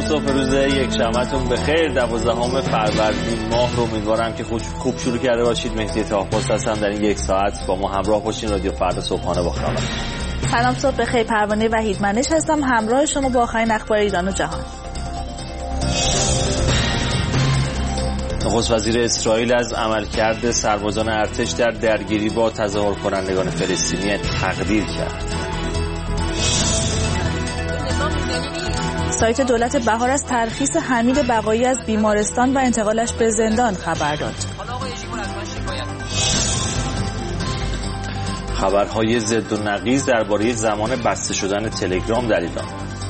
صبح روز یک شنبهتون بخیر. 12 فروردین ماه رو امیدوارم که خوب شروع کرده باشید. مهدی طاهرپرست هستم. در این یک ساعت با ما همراه باشین. رادیو فردا صبحانه با خبر. سلام، صبح بخیر. پروانه وحیدمنش هستم همراه شما با آخرین اخبار ایران و جهان. نخست وزیر اسرائیل از عملکرد سربازان ارتش در درگیری با تظاهر کنندگان فلسطینی تقدیر کرد. سایت دولت بهار از ترخیص حمید بقایی از بیمارستان و انتقالش به زندان خبر داد. خبرهای ضد و نقیض درباره زمان بسته شدن تلگرام در ایران.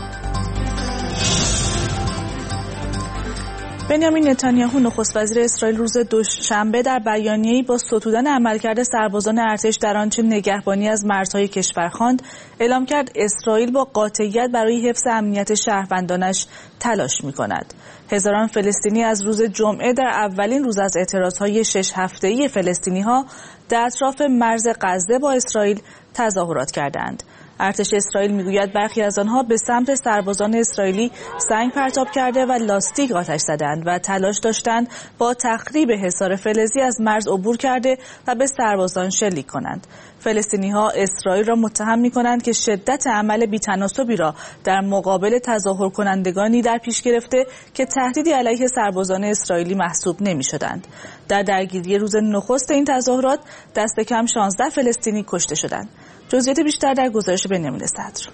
بنیامین نتانیاهو نخست وزیر اسرائیل روز دوشنبه در بیانیه‌ای با ستودن عملکرد سربازان ارتش در آنچه نگهبانی از مرزهای کشور خواند، اعلام کرد اسرائیل با قاطعیت برای حفظ امنیت شهروندانش تلاش می‌کند. هزاران فلسطینی از روز جمعه در اولین روز از اعتراضهای 6 هفته‌ای فلسطینی‌ها در اطراف مرز غزه با اسرائیل تظاهرات کردند. ارتش اسرائیل میگوید برخی از آنها به سمت سربازان اسرائیلی سنگ پرتاب کرده و لاستیک آتش زدند و تلاش داشتند با تخریب حصار فلزی از مرز عبور کرده و به سربازان شلیک کنند. فلسطینی‌ها اسرائیل را متهم می‌کنند که شدت عمل بی‌تناسبی را در مقابل تظاهر کنندگانی در پیش گرفته که تهدیدی علیه سربازان اسرائیلی محسوب نمی‌شدند. در درگیری روز نخست این تظاهرات دست کم 16 فلسطینی کشته شدند. جزئیات بیشتر در گزارش بنیامین صدر.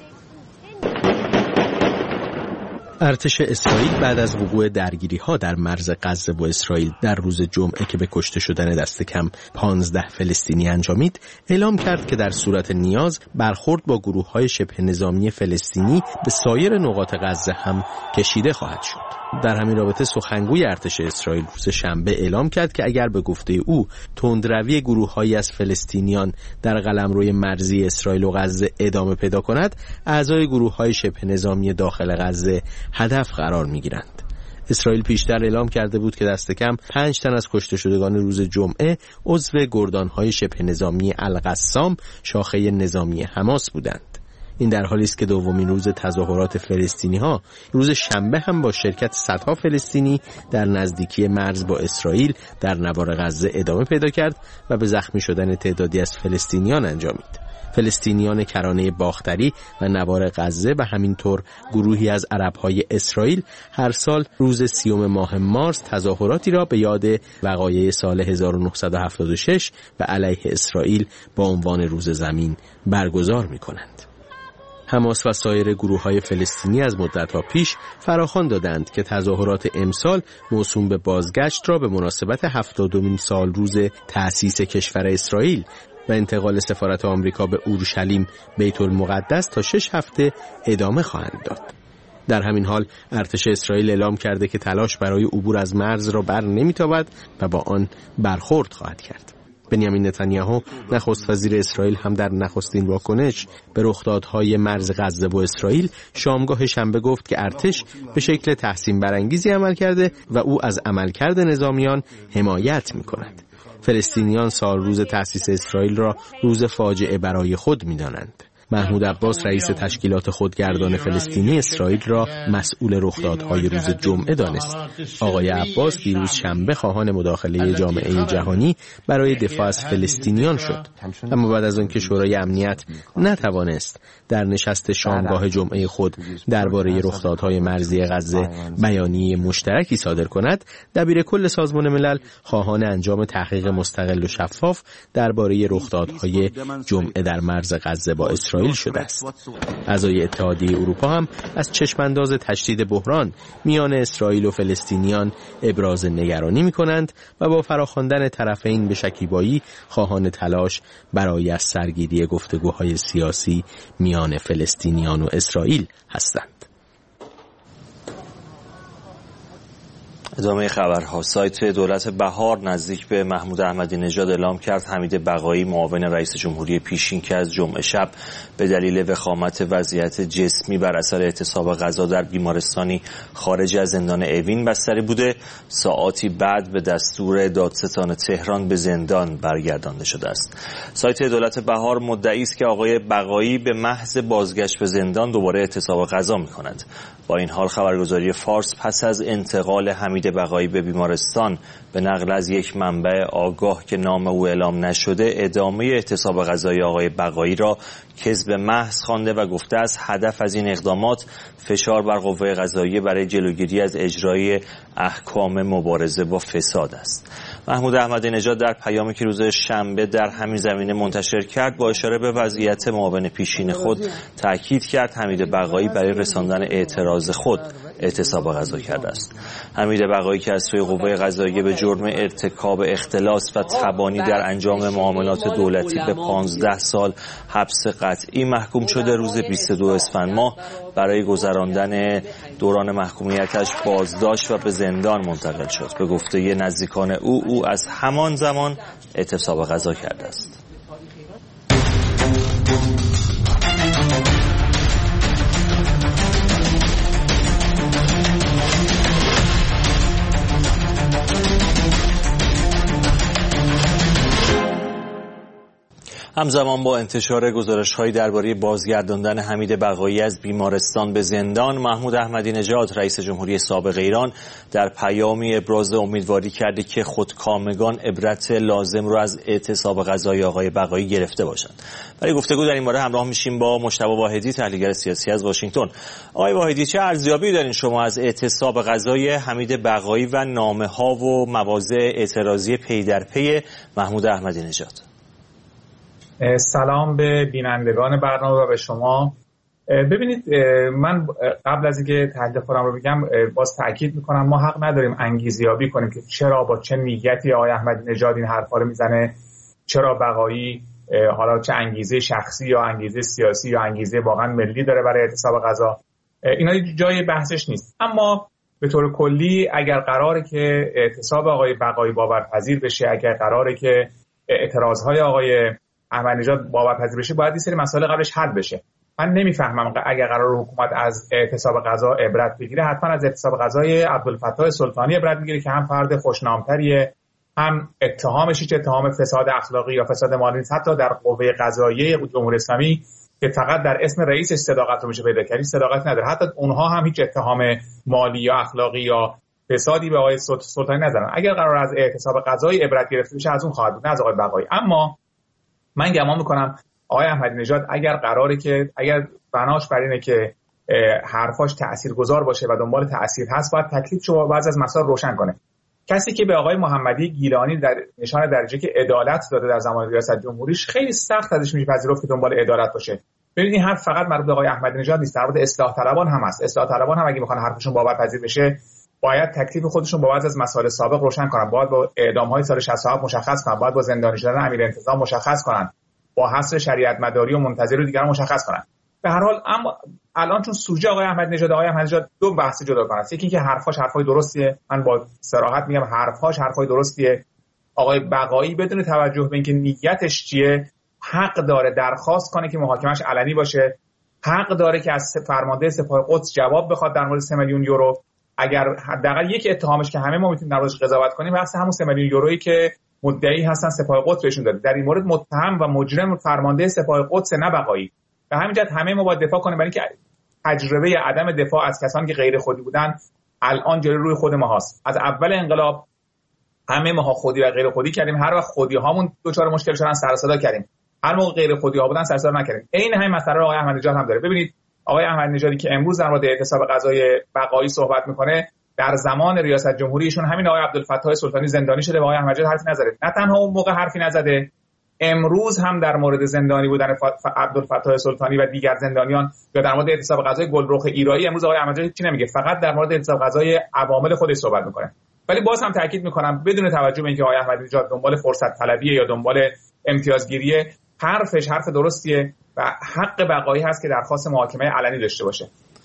ارتش اسرائیل بعد از وقوع درگیری‌ها در مرز غزه با اسرائیل در روز جمعه که به کشته شدن دست کم 15 فلسطینی انجامید، اعلام کرد که در صورت نیاز برخورد با گروه‌های شبه نظامی فلسطینی به سایر نقاط غزه هم کشیده خواهد شد. در همین رابطه سخنگوی ارتش اسرائیل روز شنبه اعلام کرد که اگر به گفته او تندروی گروه‌هایی از فلسطینیان در قلمروی مرزی اسرائیل و غزه ادامه پیدا کند، اعضای گروه‌های شبه نظامی داخل غزه هدف قرار می‌گیرند. اسرائیل پیشتر اعلام کرده بود که دست کم 5 تن از کشته شدگان روز جمعه عضو گردان‌های شبه نظامی القسام شاخه نظامی حماس بودند. این در حالی است که دومین روز تظاهرات فلسطینی‌ها روز شنبه هم با شرکت صدها فلسطینی در نزدیکی مرز با اسرائیل در نوار غزه ادامه پیدا کرد و به زخمی شدن تعدادی از فلسطینیان انجامید. فلسطینیان کرانه باختری و نوار غزه و همینطور گروهی از عرب‌های اسرائیل هر سال روز 30 ماه مارس تظاهراتی را به یاد وقایع سال 1976 و علیه اسرائیل با عنوان روز زمین برگزار می‌کنند. حماس و سایر گروه‌های فلسطینی از مدت‌ها پیش فراخوان دادند که تظاهرات امسال موسوم به بازگشت را به مناسبت 70مین سال روز تأسیس کشور اسرائیل و انتقال سفارت آمریکا به اورشلیم بیت المقدس تا 6 هفته ادامه خواهند داد. در همین حال ارتش اسرائیل اعلام کرده که تلاش برای عبور از مرز را بر نمی‌تابد و با آن برخورد خواهد کرد. بنیامین نتانیاهو نخست وزیر اسرائیل هم در نخستین واکنش به رخدادهای مرز غزه با اسرائیل شامگاه شنبه گفت که ارتش به شکل تحسین برانگیزی عمل کرده و او از عملکرد نظامیان حمایت می‌کند. فلسطینیان سال روز تأسیس اسرائیل را روز فاجعه برای خود می‌دانند. محمود عباس رئیس تشکیلات خودگردان فلسطینی اسرائیل را مسئول رخدادهای روز جمعه دانست. آقای عباس دیروز شنبه خواهان مداخله جامعه جهانی برای دفاع از فلسطینیان شد، اما بعد از آنکه شورای امنیت نتوانست در نشست شامگاه جمعه خود درباره رخدادهای مرزی غزه بیانیه مشترکی صادر کند، دبیر کل سازمان ملل خواهان انجام تحقیق مستقل و شفاف درباره رخدادهای جمعه در مرز غزه با اسرائیل شده است. اعضای اتحادیه اروپا هم از چشمانداز تشدید بحران میان اسرائیل و فلسطینیان ابراز نگرانی می‌کنند و با فراخواندن طرفین به شکیبایی خواهان تلاش برای از سرگیری گفتگوهای سیاسی میان فلسطینیان و اسرائیل هستند. ادامه خبرها. سایت دولت بهار نزدیک به محمود احمدی نژاد اعلام کرد حمید بقایی معاون رئیس جمهوری پیشین که از جمعه شب به دلیل وخامت وضعیت جسمی بر اثر اعتصاب غذا در بیمارستانی خارج از زندان اوین بستری بوده، ساعاتی بعد به دستور دادستان تهران به زندان برگردانده شده است. سایت دولت بهار مدعی است که آقای بقایی به محض بازگشت به زندان دوباره اعتصاب غذا می‌کند. با این حال خبرگزاری فارس پس از انتقال حمید بقایی به بیمارستان به نقل از یک منبع آگاه که نام او اعلام نشده ادامه اعتصاب غذایی آقای بقایی را کذب محض خوانده و گفته است هدف از این اقدامات فشار بر قوه قضاییه برای جلوگیری از اجرای احکام مبارزه با فساد است. محمود احمدی نژاد در پیامی که روز شنبه در همین زمینه منتشر کرد با اشاره به وضعیت معاون پیشین خود تاکید کرد حمید بقایی برای رساندن اعتراض خود اعتصاب غذا کرده است. حمید بقایی که از سوی قوه قضاییه به جرم ارتکاب اختلاس و تبانی در انجام معاملات دولتی به 15 سال حبس قطعی محکوم شده، روز 22 اسفند ماه برای گذراندن دوران محکومیتش بازداشت و به زندان منتقل شد. به گفته نزدیکان او از همان زمان اعتصاب غذا کرده است. همزمان با انتشار گزارش‌هایی درباره بازگرداندن حمید بقایی از بیمارستان به زندان، محمود احمدی نژاد رئیس جمهوری سابق ایران در پیامی ابراز امیدواری کرده که خودکامگان عبرت لازم را از اعتصاب غذایی آقای بقایی گرفته باشند. برای گفتگو در این باره همراه میشیم با مجتبی واحدی، تحلیلگر سیاسی از واشنگتن. آقای واحدی، چه ارزیابی دارین شما از اعتصاب غذایی حمید بقایی و نامه‌ها و مواضع اعتراضی پی در پی محمود احمدی نژاد؟ سلام به بینندگان برنامه و به شما. ببینید، من قبل از اینکه تحلیل خودم رو بگم باز تاکید میکنم ما حق نداریم انگیزیابی کنیم که چرا با چه نیتی آقای احمدی نژاد این حرفا رو میزنه، چرا بقایی حالا چه انگیزه شخصی یا انگیزه سیاسی یا انگیزه واقعا ملی داره برای اعتصاب غذا. اینا جای بحثش نیست. اما به طور کلی اگر قراره که اعتصاب آقای بقایی باورپذیر بشه، اگر قراره که اعتراضهای آقای احمدی نژاد باورپذیر بشه، باید این سری مسائل قبلش حل بشه. من نمیفهمم اگر قرار حکومت از اعتصاب غذا عبرت بگیره، حتما از اعتصاب غذای عبدالفتاح سلطانی عبرت میگیره که هم فرد خوشنامتریه، هم اتهامش هیچ اتهام فساد اخلاقی یا فساد مالی نیست. حتی در قوه قضاییه جمهوری اسلامی که فقط در اسم رئیسش صداقت رو میشه پیدا کرد، صداقت نداره. حتی اونها هم هیچ اتهام مالی یا اخلاقی یا فسادی به آقای سلطانی نزنن. اگر قرار از اعتصاب غذای عبرت گرفته بشه، از اون خواهد بود، نه از آقای بقایی. اما من گمان میکنم آقای احمدی نژاد اگر بناش بر اینه که حرفاش تاثیرگذار باشه و دنبال تاثیر هست، باید تکلیفش رو بعضی از مسائل روشن کنه. کسی که به آقای محمدی گیلانی در نشان درجه که عدالت داده در زمان ریاست جمهوریش، خیلی سخت ازش میپذیرفت که دنبال عدالت باشه. ببینید این حرف فقط مربوط به آقای احمدی نژاد نیست، مربوط به اصلاح طلبان هم است. اصلاح طلبان هم اگه میخوان حرفشون باورپذیر بشه، باید تکلیف خودشون با بعضی از مسائل سابق روشن کنن. باید با اعدام‌های سال 67 مشخص کنن، باید با زندانی شدن امیر انتظام مشخص کنن، با حصر شریعت مداری و منتظر و دیگران مشخص کنن. به هر حال اما الان چون سوژه آقای احمدی نژاد دو بحث جدا کنه است. یکی اینکه حرفای درستیه، من با صراحت میگم حرفای درستیه. آقای بقایی بدون توجه به اینکه نیتش چیه، حق داره درخواست کنه که محاکمش علنی باشه، حق داره که از فرمانده سپاه قدس جواب بخواد در مورد 3 میلیون یورو. اگر حداقل یک اتهامش که همه ما میتونیم در موردش قضاوت کنیم، بحث همون 3 میلیون یورویی که مدعی هستن سپاه قدس بهشون داده. در این مورد متهم و مجرم فرمانده سپاه قدس، نه بقایی. به همین جهت همه ما باید دفاع کنیم، برای اینکه تجربه عدم دفاع از کسانی که غیر خودی بودن الان جلوی روی خود ما هست. از اول انقلاب همه ما خودی و غیر خودی کردیم، هر وقت خودی هامون دچار مشکل شدن سر صدا کردیم، هر موقع غیر خودی ها بودن سر صدا نکردیم. عین همین مسئله رو آقای احمدی نژاد هم داره. ببینید آقای احمدی نژادی که امروز در مورد اعتصاب غذای بقایی صحبت میکنه، در زمان ریاست جمهوری ایشون همین آقای عبدالفتاح سلطانی زندانی شده و آقای احمدی نژاد حرفی نزده. نه تنها اون موقع حرفی نزده، امروز هم در مورد زندانی بودن عبدالفتاح سلطانی و دیگر زندانیان یا در مورد اعتصاب غذای گلرخ ایرایی امروز آقای احمدی نژاد چی نمیگه، فقط در مورد اعتصاب غذای عوامل خودش صحبت میکنه. ولی باز هم تاکید میکنم بدون توجه به اینکه آقای احمدی نژاد دنبال فرصت طلبیه یا دنبال امتیازگیریه، حرف درستیه و حق بقایی هست که درخواست محاکمه علنی داشته باشه.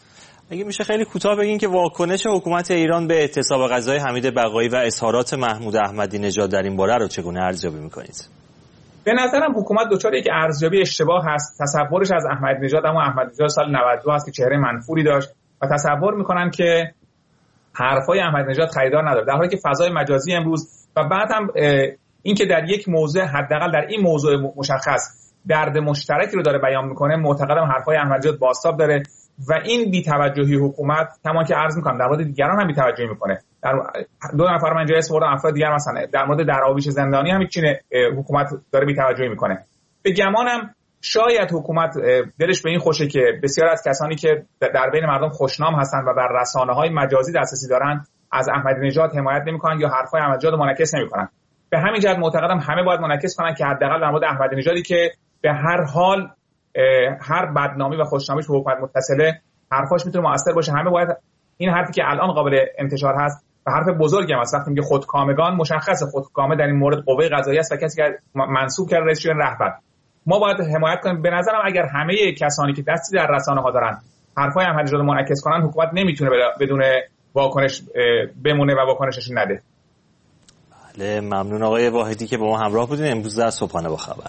اگه میشه خیلی کوتاه بگین که واکنش حکومت ایران به اعتصاب غذای حمید بقایی و اظهارات محمود احمدی نژاد در این باره رو چگونه ارزیابی میکنید؟ به نظرم حکومت دچار یک ارزیابی اشتباه هست. تصورش از احمدی نژاد اما احمدی نژاد سال 92 هست که چهره منفوری داشت و تصور میکنن که حرفای احمدی نژاد خریدار نداره، در حالی که فضای مجازی امروز و بعد هم اینکه در یک موضوع حداقل در این موضوع مشخص درد مشترکی رو داره بیان میکنه، معتقدم حرفای احمدی نژاد بازتاب داره و این بی‌توجهی حکومت کما که عرض میکنم در مورد دیگران هم بی‌توجهی میکنه. در دو نفر من جای اسم افراد دیگر مثلا در مورد دراویش زندانی هم چین حکومت داره بی‌توجهی میکنه. به گمانم شاید حکومت دلش به این خوشه که بسیار از کسانی که در بین مردم خوشنام هستند و بر رسانه‌های مجازی دسترسی دارن از احمدی نژاد حمایت نمیکنن یا حرفای احمدی نژاد منعکس نمیکنن. به همین جهت معتقدم همه باید منعکس کنن که حداقل در مورد احمدی نژادی که به هر حال هر بدنامی و خوشنامیش به حکومت متصله حرفاش میتونه مؤثر باشه، همه باید این حرفی که الان قابل انتشار هست و حرف بزرگی هم است، وقتی میگه خودکامگان مشخص خودکامه در این مورد قوه قضاییه است و کسی که منصوب کرده رئیس جمهور رهبر، ما باید حمایت کنیم. به نظرم اگر همه کسانی که دستی در رسانه‌ها دارن حرفای احمدی نژاد منعکس کنن، حکومت نمیتونه بدون واکنش بمونه و واکنشش نده. بله، ممنون آقای واحدی که با ما همراه بودین امروز در صبحانه با خبر.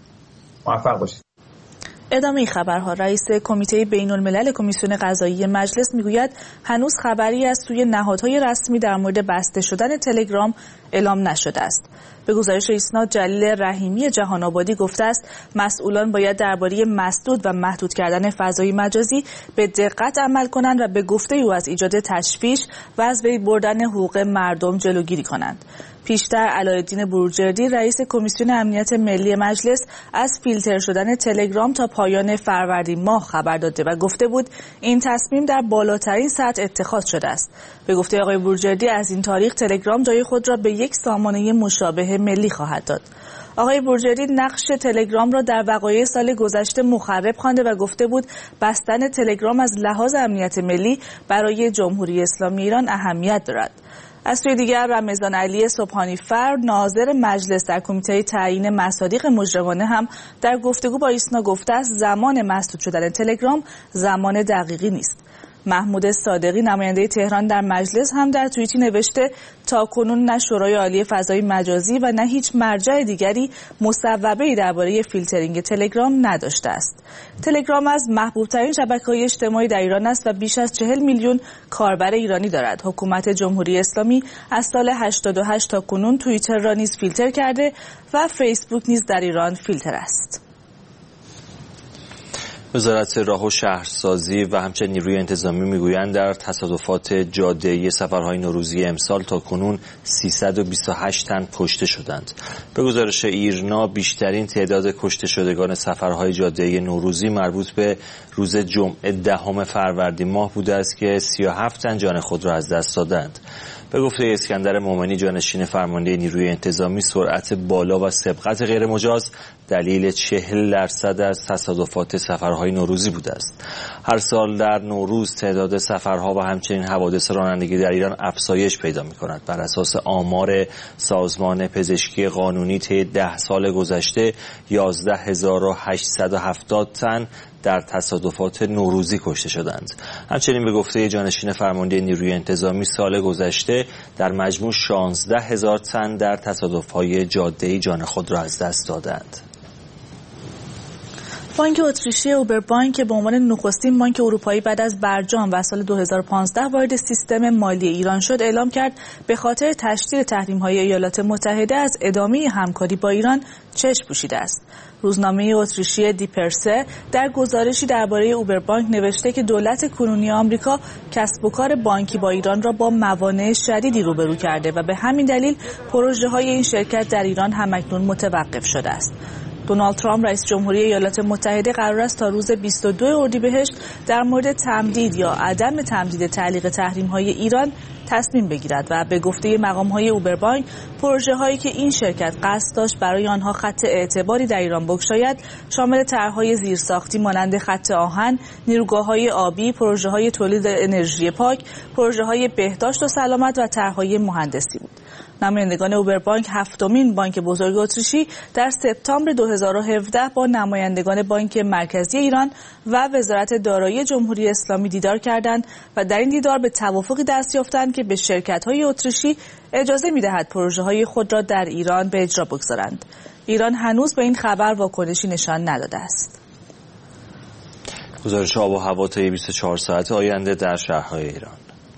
موفق باشید. ادامه خبرها. رئیس کمیته بین‌الملل کمیسیون قضایی مجلس میگوید هنوز خبری از سوی نهادهای رسمی در مورد بسته شدن تلگرام اعلام نشده است. به گزارش ایسنا، جلیل رحیمی جهان آبادی گفته است مسئولان باید درباره مسدود و محدود کردن فضای مجازی به دقت عمل کنند و به گفته او از ایجاد تشویش و از بین بردن حقوق مردم جلوگیری کنند. پیشتر علایالدین بروجردی رئیس کمیسیون امنیت ملی مجلس از فیلتر شدن تلگرام تا پایان فروردین ماه خبر داده و گفته بود این تصمیم در بالاترین سطح اتخاذ شده است. به گفته آقای بروجردی از این تاریخ تلگرام جای خود را به یک سامانه مشابه ملی خواهد داد. آقای بروجردی نقش تلگرام را در وقایع سال گذشته مخرب خوانده و گفته بود بستن تلگرام از لحاظ امنیت ملی برای جمهوری اسلامی ایران اهمیت دارد. از سوی دیگر رمضان علی سبحانی فر ناظر مجلس در کمیته تعیین مصادیق مجرمانه هم در گفتگو با ایسنا گفته است زمان مسدود شدن تلگرام زمان دقیقی نیست. محمود صادقی نماینده تهران در مجلس هم در توییتی نوشته تاکنون نه شورای عالی فضای مجازی و نه هیچ مرجع دیگری مصوبه‌ای درباره فیلترینگ تلگرام نداشته است. تلگرام از محبوب‌ترین شبکه‌های اجتماعی در ایران است و بیش از 40 میلیون کاربر ایرانی دارد. حکومت جمهوری اسلامی از سال 88 تا کنون توییتر را نیز فیلتر کرده و فیسبوک نیز در ایران فیلتر است. وزارت راه و شهرسازی و همچنین نیروی انتظامی میگویند در تصادفات جاده‌ای سفرهای نوروزی امسال تا کنون 328 تن کشته شدند. به گزارش ایرنا بیشترین تعداد کشته شدگان سفرهای جاده‌ای نوروزی مربوط به روز جمعه 10 فروردین ماه بوده است که 37 تن جان خود را از دست دادند. به گفته اسکندر مومنی جانشین فرمانده نیروی انتظامی سرعت بالا و سبقت غیر مجاز دلیل 40% از تصادفات سفرهای نوروزی بوده است. هر سال در نوروز تعداد سفرها و همچنین حوادث رانندگی در ایران افزایش پیدا می‌کند. بر اساس آمار سازمان پزشکی قانونی طی 10 سال گذشته 11870 تن در تصادفات نوروزی کشته شدند. همچنین به گفته جانشین فرمانده نیروی انتظامی سال گذشته در مجموع 16000 تن در تصادف‌های جاده‌ای جان خود را از دست دادند. بانک اتریشی اوبربانک که به عنوان نخستین بانک اروپایی بعد از برجام و سال 2015 وارد سیستم مالی ایران شد، اعلام کرد به خاطر تشدید تحریم‌های ایالات متحده از ادامه همکاری با ایران چشم پوشیده است. روزنامه اتریشی دیپرسه در گزارشی درباره اوبربانک نوشته که دولت کنونی آمریکا کسب و کار بانکی با ایران را با موانع شدیدی روبرو کرده و به همین دلیل پروژه‌های این شرکت در ایران همکنون متوقف شده است. دونالد ترامپ رئیس جمهوری ایالات متحده قرار است تا روز 22 اردیبهشت در مورد تمدید یا عدم تمدید تعلیق تحریم‌های ایران تصمیم بگیرد و به گفته مقام‌های اوبربانک پروژه‌هایی که این شرکت قصد داشت برای آنها خط اعتباری در ایران بگشاید شامل طرح‌های زیرساختی مانند خط آهن، نیروگاه‌های آبی، پروژه‌های تولید انرژی پاک، پروژه‌های بهداشت و سلامت و طرح‌های مهندسی بود. نمایندگان اوبربانک، هفتمین بانک بزرگ اتریشی، در سپتامبر 2017 با نمایندگان بانک مرکزی ایران و وزارت دارایی جمهوری اسلامی دیدار کردند و در این دیدار به توافقی دست یافتند که به شرکت‌های اتریشی اجازه می‌دهد پروژه‌های خود را در ایران به اجرا بگذارند. ایران هنوز به این خبر واکنشی نشان نداده است. گزارش آب و هوا طی 24 ساعت آینده در شهرهای ایران.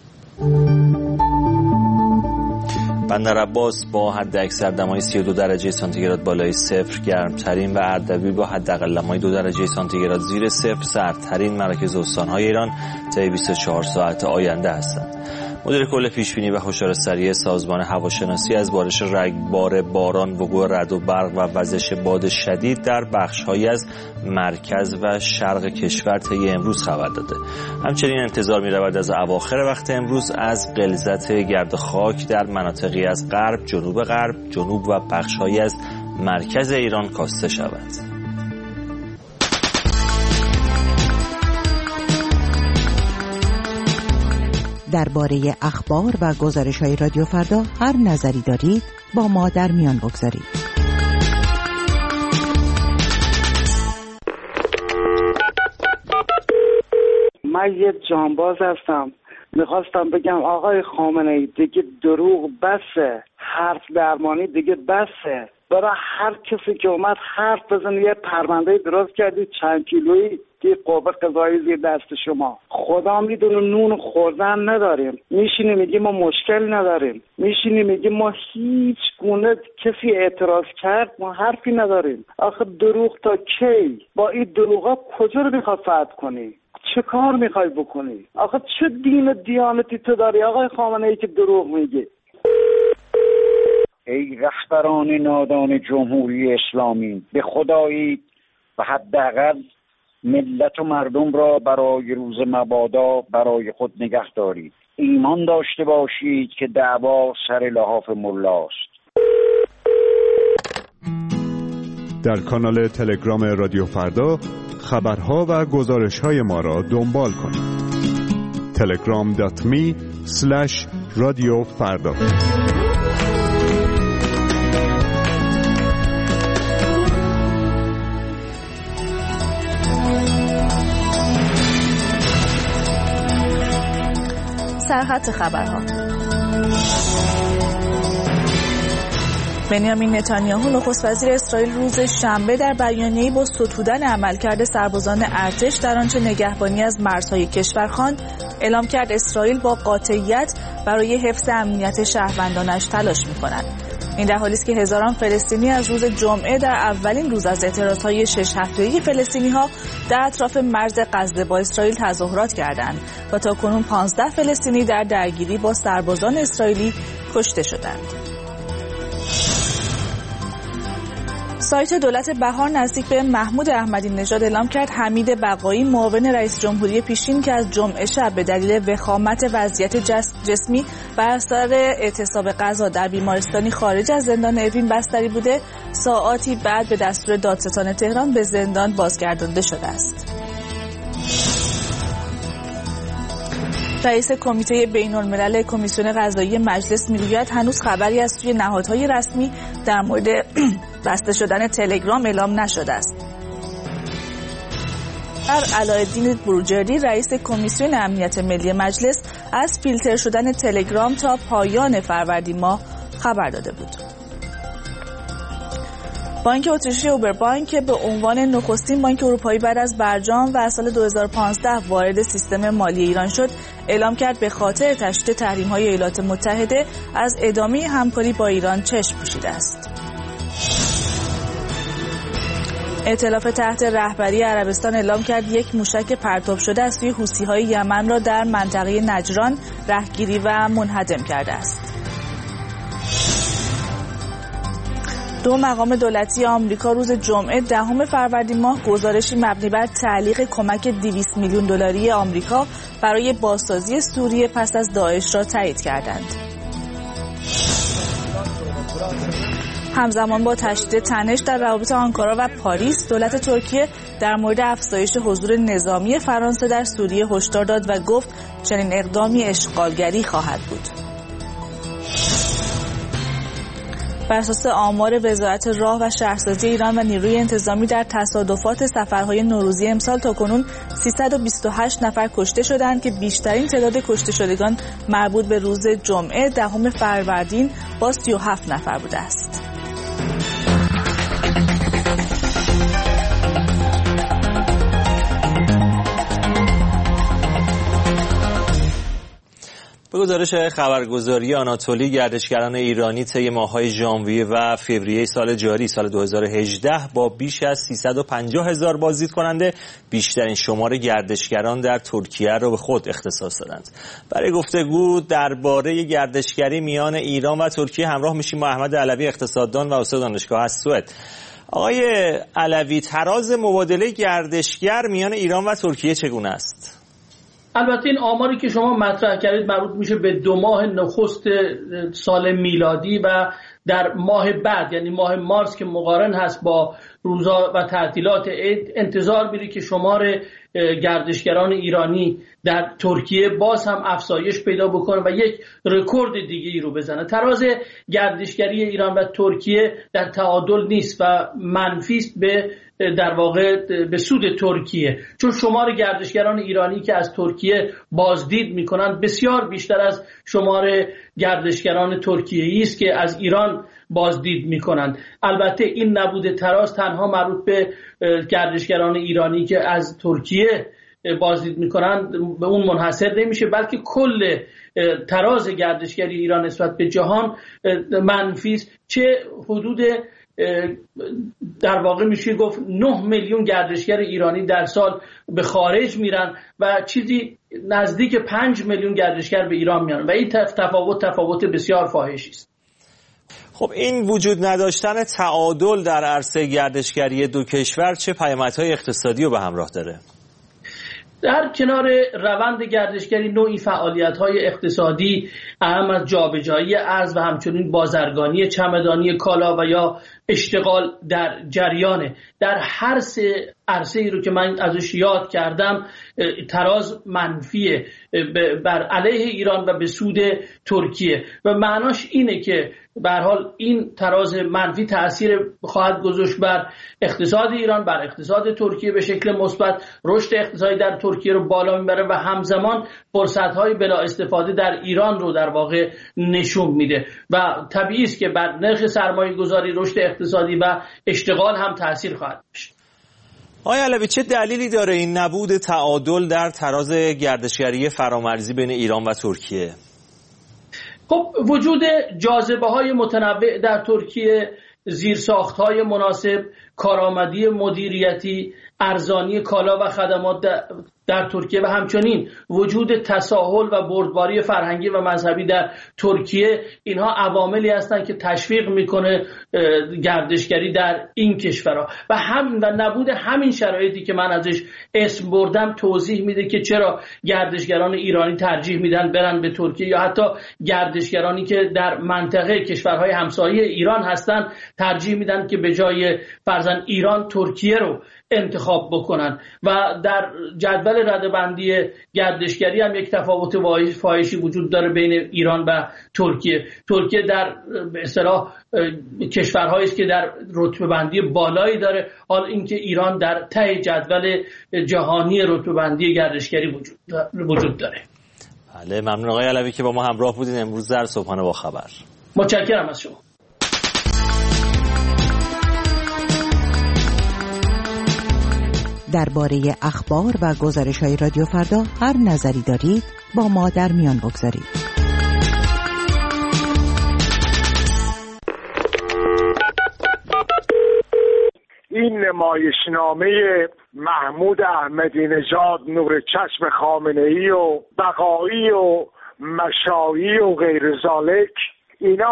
بندر عباس با حداکثر دمای 32 درجه سانتیگراد بالای صفر گرمترین و اردبیل با حداقل دمای 2 درجه سانتیگراد زیر صفر سردترین مراکز استان‌های ایران طی 24 ساعت آینده هستند. مدیر کل پیشبینی و هشدار سریع سازمان هواشناسی از بارش رگبار باران، وقوع رعد و برق و وزش باد شدید در بخش‌هایی از مرکز و شرق کشور طی امروز خبر داده. همچنین انتظار می‌رود از اواخر وقت امروز از غلظت گرد خاک در مناطقی از غرب، جنوب و بخش‌هایی از مرکز ایران کاسته شود. درباره اخبار و گزارش‌های رادیو فردا هر نظری دارید با ما در میان بگذارید. من یه جانباز هستم. میخواستم بگم آقای خامنه‌ای دیگه دروغ بسه، حرف درمانی دیگه بسه. برای هر کسی که اومد حرف بزنه یه پرونده درست کردی چند کیلویی دی قوه قضایی زیر دست شما. خدا میدونه نون خوردن نداریم. میشینی میگی ما مشکل نداریم. میشینی میگی ما هیچ گونه کسی اعتراض کرد ما حرفی نداریم. آخه دروغ تا کی؟ با این دروغا کجا رو میخواد فتح کنی؟ چه کار میخوای بکنی؟ آخه چه دین و دیانتی تو داری آقای خامنه‌ای که دروغ میگی؟ ای رهبران نادان جمهوری اسلامی، به خدایی و حداقل ملت و مردم را برای روز مبادا برای خود نگه دارید. ایمان داشته باشید که دعوا سر لحاف ملاست. در کانال تلگرام رادیو فردا خبرها و گزارش‌های ما را دنبال کنید. telegram.me/radiofarda. سرخط خبرها. بنیامین نتانیاهو نخست وزیر اسرائیل روز شنبه در بیانیه‌ای با ستودن عملکرد سربازان ارتش در آنچه نگهبانی از مرزهای کشور خواند، اعلام کرد اسرائیل با قاطعیت برای حفظ امنیت شهروندانش تلاش می‌کند. این در حالی است که هزاران فلسطینی از روز جمعه در اولین روز از اعتراضهای 6 هفتگی فلسطینی‌ها در اطراف مرز غزه با اسرائیل تظاهرات کردند و تاکنون 15 فلسطینی در درگیری با سربازان اسرائیلی کشته شدند. سایت دولت بهار نزدیک به محمود احمدی نژاد اعلام کرد حمید بقایی معاون رئیس جمهوری پیشین که از جمعه شب به دلیل وخامت وضعیت جسمی بر اثر اعتصاب غذا در بیمارستانی خارج از زندان اوین بستری بوده، ساعاتی بعد به دستور دادستان تهران به زندان بازگردانده شده است. رئیس کمیته بین‌الملل کمیسیون قضایی مجلس میگوید هنوز خبری از سوی نهادهای رسمی در مورد بسته شدن تلگرام اعلام نشده است. علایالدین بروجردی رئیس کمیسیون امنیت ملی مجلس از فیلتر شدن تلگرام تا پایان فروردین ماه خبر داده بود. بانک اتریشی اوبربانک که به عنوان نخستین بانک اروپایی بعد از برجام و از سال 2015 وارد سیستم مالی ایران شد، اعلام کرد به خاطر تشدید تحریم‌های ایالات متحده از ادامه همکاری با ایران چشم پوشیده است. ائتلاف تحت رهبری عربستان اعلام کرد یک موشک پرتاب شده از سوی حوثی‌های یمن را در منطقه نجران رهگیری و منهدم کرده است. دو مقام دولتی آمریکا روز جمعه 10 فروردین ماه گزارشی مبنی بر تعلیق کمک 200 میلیون دلاری آمریکا برای بازسازی سوریه پس از داعش را تایید کردند. همزمان با تشدید تنش در روابط آنکارا و پاریس، دولت ترکیه در مورد افزایش حضور نظامی فرانسه در سوریه هشدار داد و گفت چنین اقدامی اشغالگری خواهد بود. بر اساس آمار وزارت راه و شهرسازی ایران و نیروی انتظامی در تصادفات سفرهای نوروزی امسال تاکنون 328 نفر کشته شدند که بیشترین تعداد کشته شدگان مربوط به روز جمعه 10 فروردین با 37 نفر بوده است. به گزارش خبرگزاری آناتولی، گردشگران ایرانی طی ماه‌های ژانویه و فوریه سال جاری سال 2018 با بیش از 350,000 بازدید کننده بیشترین شمار گردشگران در ترکیه را به خود اختصاص دادند. برای گفتگو درباره گردشگری میان ایران و ترکیه همراه میشیم با احمد علوی، اقتصاددان و استاد دانشگاه از سوئد. آقای علوی، تراز مبادله گردشگر میان ایران و ترکیه چگونه است؟ البته این آماری که شما مطرح کردید مربوط میشه به 2 ماه نخست سال میلادی و در ماه بعد، یعنی ماه مارس که مقارن هست با روزا و تعطیلات عید، انتظار میره که شمار گردشگران ایرانی در ترکیه باز هم افزایش پیدا بکنه و یک رکورد دیگه‌ای رو بزنه. تراز گردشگری ایران و ترکیه در تعادل نیست و منفی است در واقع به سود ترکیه، چون شمار گردشگران ایرانی که از ترکیه بازدید میکنند بسیار بیشتر از شمار گردشگران ترکیه‌ای است که از ایران بازدید میکنند. البته این نبود تراز تنها مربوط به گردشگران ایرانی که از ترکیه بازدید میکنند به اون منحصر نمیشه، بلکه کل تراز گردشگری ایران نسبت به جهان منفی است. چه حدود در واقع میشه گفت 9 میلیون گردشگر ایرانی در سال به خارج میرن و چیزی نزدیک 5 میلیون گردشگر به ایران میان و این تفاوت بسیار فاحشی است. خب این وجود نداشتن تعادل در عرصه گردشگری دو کشور چه پیامدهای اقتصادی رو به همراه داره؟ در کنار روند گردشگری نوعی فعالیت‌های اقتصادی اهم از جابجایی ارز و همچنین بازرگانی چمدانی کالا و یا اشتغال در جریانه. در هر سه عرصه‌ای رو که من ازش یاد کردم تراز منفیه بر علیه ایران و به سود ترکیه و معناش اینه که به هر حال این تراز منفی تأثیر خواهد گذاشت بر اقتصاد ایران، بر اقتصاد ترکیه به شکل مثبت. رشد اقتصادی در ترکیه رو بالا میبره و همزمان فرصت‌های بلا استفاده در ایران رو در واقع نشون میده و طبیعی است که بر نرخ سرمایه‌گذاری، رشد اقتصادی و اشتغال هم تأثیر خواهد داشت. آقای علوی، چه دلیلی داره این نبود تعادل در تراز گردشگری فرامرزی بین ایران و ترکیه؟ خب وجود جاذبه‌های متنوع در ترکیه، زیرساخت‌های مناسب، کارآمدی مدیریتی، ارزانی کالا و خدمات در ترکیه و همچنین وجود تساهل و بردباری فرهنگی و مذهبی در ترکیه، اینها عواملی هستند که تشویق میکنه گردشگری در این کشورها و نبود همین شرایطی که من ازش اسم بردم توضیح میده که چرا گردشگران ایرانی ترجیح میدن برن به ترکیه یا حتی گردشگرانی که در منطقه کشورهای همسایه ایران هستن ترجیح میدن که به جای فرضاً ایران ترکیه رو انتخاب بکنن و در جدول رده‌بندی گردشگری هم یک تفاوت فاحشی وجود داره بین ایران و ترکیه. ترکیه در به اصطلاح کشورهایی است که در رتبه بندی بالایی داره، حال اینکه ایران در ته جدول جهانی رتبه بندی گردشگری وجود داره. بله، ممنون آقای علوی که با ما همراه بودین امروز در صبحانه با خبر. متشکرم از شما. درباره اخبار و گزارش‌های رادیو فردا هر نظری دارید با ما در میان بگذارید. این نمایشنامه محمود احمدی نژاد، نور چشم خامنه‌ای و بقایی و مشایی و غیر ذالک، اینا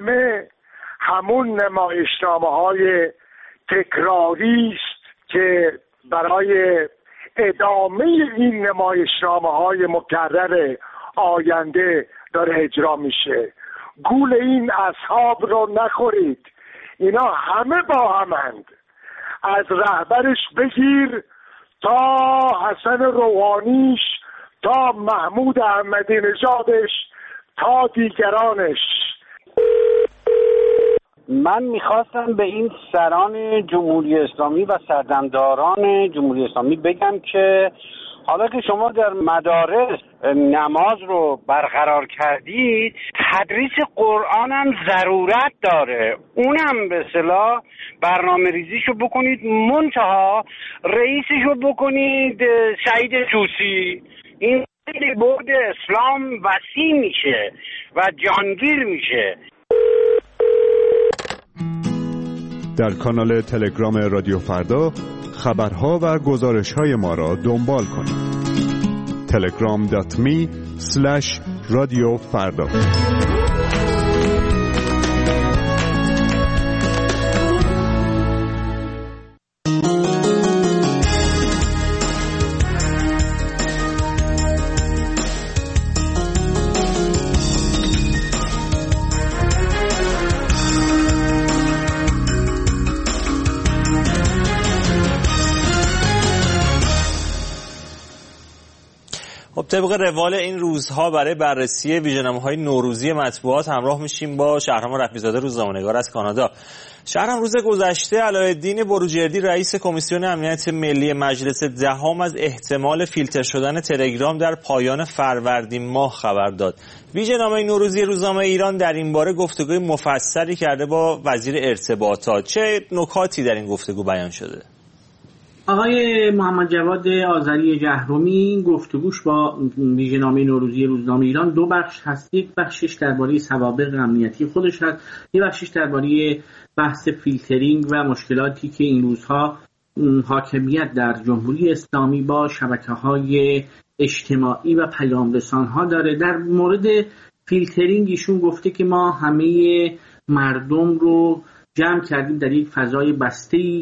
همون نمایشنامه‌های تکراری است که برای ادامه این نمایشنامه‌های مکرر آینده داره اجرا میشه. گول این اصحاب رو نخورید، اینا همه با همند، از رهبرش بگیر تا حسن روحانیش تا محمود احمدی نژادش تا دیگرانش. من میخواستم به این سران جمهوری اسلامی و سردمداران جمهوری اسلامی بگم که حالا که شما در مدارس نماز رو برقرار کردید، تدریس قرآن هم ضرورت داره، اونم به اصطلاح برنامه ریزیشو بکنید، منتها رئیسشو بکنید سعید طوسی. این بعد اسلام وسیع میشه و جانگیر میشه. در کانال تلگرام رادیو فردا خبرها و گزارش‌های ما را دنبال کنید. telegram.me/radiofarda. طبق روال این روزها برای بررسی ویژه‌نامه‌های نوروزی مطبوعات همراه میشیم با شهرام رفیع‌زاده، روزنامه‌نگار از کانادا. شهرام، روز گذشته علایالدین بروجردی رئیس کمیسیون امنیت ملی مجلس دهم از احتمال فیلتر شدن تلگرام در پایان فروردین ماه خبر داد. ویژه‌نامه نوروزی روزنامه ایران در این باره گفتگوی مفصلی کرده با وزیر ارتباطات. چه نکاتی در این گفتگو بیان شده؟ آقای محمد جواد آذری جهرومی گفتگوش با ویژه‌نامه نوروزی روزنامه ایران دو بخش هست. یک بخشش درباره سوابق امنیتی خودش هست، یک بخشش درباره بحث فیلترینگ و مشکلاتی که این روزها حاکمیت در جمهوری اسلامی با شبکه‌های اجتماعی و پیام‌رسان‌ها داره. در مورد فیلترینگ ایشون گفته که ما همه مردم رو جمع کردیم در یک فضای بسته‌ای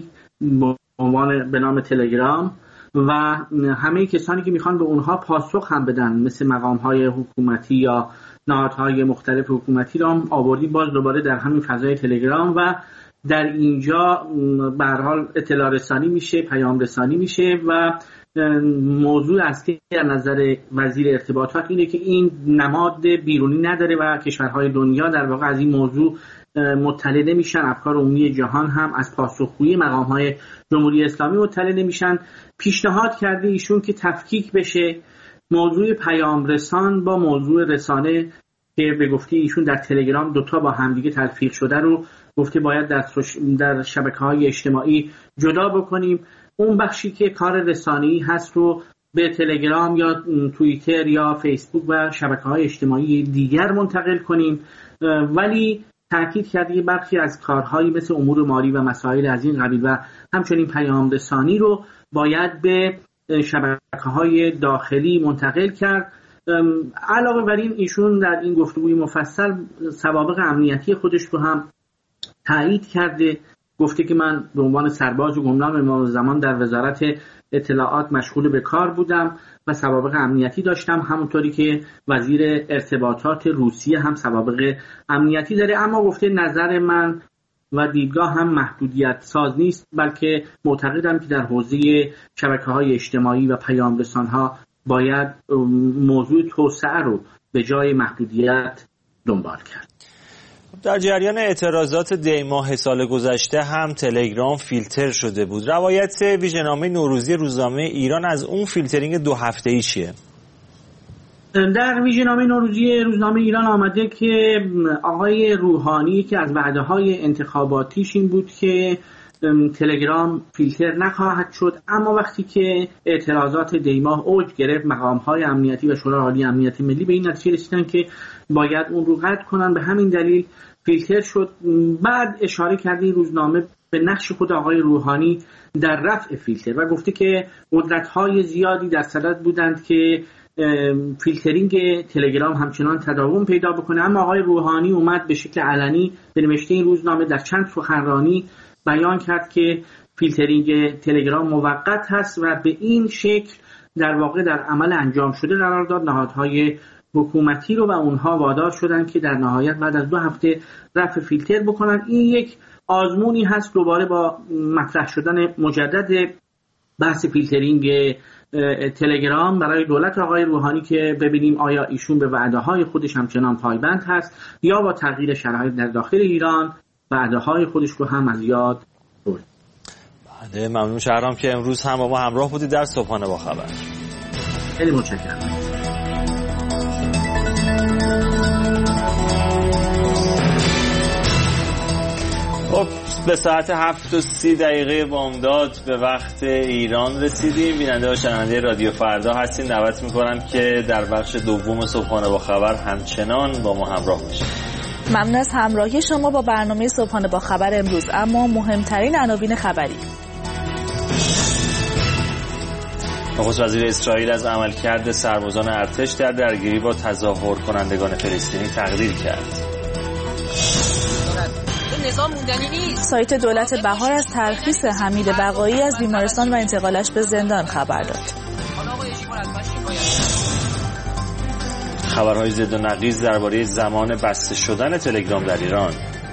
به نام تلگرام و همه کسانی که میخوان به اونها پاسخ هم بدن، مثل مقام‌های حکومتی یا نهادهای مختلف حکومتی را آوردی باز دوباره در همین فضای تلگرام و در اینجا به هر حال اطلاع رسانی میشه، پیام رسانی میشه و موضوع اصلی در نظر وزیر ارتباطات اینه که این نماد بیرونی نداره و کشورهای دنیا در واقع از این موضوع مطلع نمیشن. افکار عمومی جهان هم از پاسخگویی مقام‌های جمهوری اسلامی مطلع نمیشن. پیشنهاد کرده ایشون که تفکیک بشه موضوع پیام رسان با موضوع رسانه که به گفته ایشون در تلگرام دوتا با همدیگه تلفیق شده رو گفته باید در شبکه‌های اجتماعی جدا بکنیم. اون بخشی که کار رسانه‌ای هست رو به تلگرام یا توییتر یا فیسبوک و شبکه‌های اجتماعی دیگر منتقل کنیم. ولی تأکید کرده که برخی از کارهایی مثل امور مالی و مسائل از این قبیل و همچنین پیام رسانی رو باید به شبکه‌های داخلی منتقل کرد. علاوه بر این ایشون در این گفتگوی مفصل سوابق امنیتی خودش رو هم تایید کرده. گفته که من به عنوان سرباز و گمنام امام زمان در وزارت اطلاعات مشغول به کار بودم و سوابق امنیتی داشتم، همونطوری که وزیر ارتباطات روسیه هم سوابق امنیتی داره. اما گفته نظر من و دیدگاه هم محدودیت ساز نیست، بلکه معتقدم که در حوزه شبکه‌های اجتماعی و پیام رسان‌ها باید موضوع توسعه رو به جای محدودیت دنبال کرد. در جریان اعتراضات دی ماه سال گذشته هم تلگرام فیلتر شده بود. روایت ویژه‌نامه نوروزی روزنامه ایران از اون فیلترینگ 2 هفته‌ای چیه؟ در ویژه‌نامه نوروزی روزنامه ایران آمده که آقای روحانی که از وعده‌های انتخاباتیش این بود که تلگرام فیلتر نخواهد شد، اما وقتی که اعتراضات دی ماه اوج گرفت مقام‌های امنیتی و شورای عالی امنیت ملی به این نتیجه رسیدن که باید اون رو قطع کنن، به همین دلیل فیلتر شد. بعد اشاره کرده این روزنامه به نقش خود آقای روحانی در رفع فیلتر و گفته که قدرت‌های زیادی در صدد بودند که فیلترینگ تلگرام همچنان تداوم پیدا بکنه، اما آقای روحانی اومد به شکل علنی به نوشته این روزنامه در چند سخنرانی بیان کرد که فیلترینگ تلگرام موقت هست و به این شکل در واقع در عمل انجام شده قرار داد. نهادهای حکومتی رو و اونها وادار شدن که در نهایت بعد از 2 هفته رفع فیلتر بکنن. این یک آزمونی هست دوباره با مطرح شدن مجدد بحث فیلترینگ تلگرام برای دولت آقای روحانی که ببینیم آیا ایشون به وعده‌های خودش همچنان پایبند هست یا با تغییر شرایط در داخل ایران وعده‌های خودش رو هم از یاد برد. بله، ممنون شهرام که امروز هم با ما همراه بودید در صبحانه با خبر. خیلی متشکرم. خب به ساعت 7:30 بامداد به وقت ایران رسیدیم. بیننده و شنونده رادیو فردا هستین. دعوت میکنم که در بخش دوم صبحانه با خبر همچنان با ما همراه باشید. ممنون از همراهی شما با برنامه صبحانه با خبر امروز. اما مهمترین عناوین خبری: نخست وزیر اسرائیل از عملکرد سربازان ارتش در درگیری با تظاهر کنندگان فلسطینی تقدیر کرد. سایت دولت بهار از ترخیص حمید بقایی از بیمارستان و انتقالش به زندان خبر داد. خبرهای ضد و نقیض درباره زمان بسته شدن تلگرام در ایران.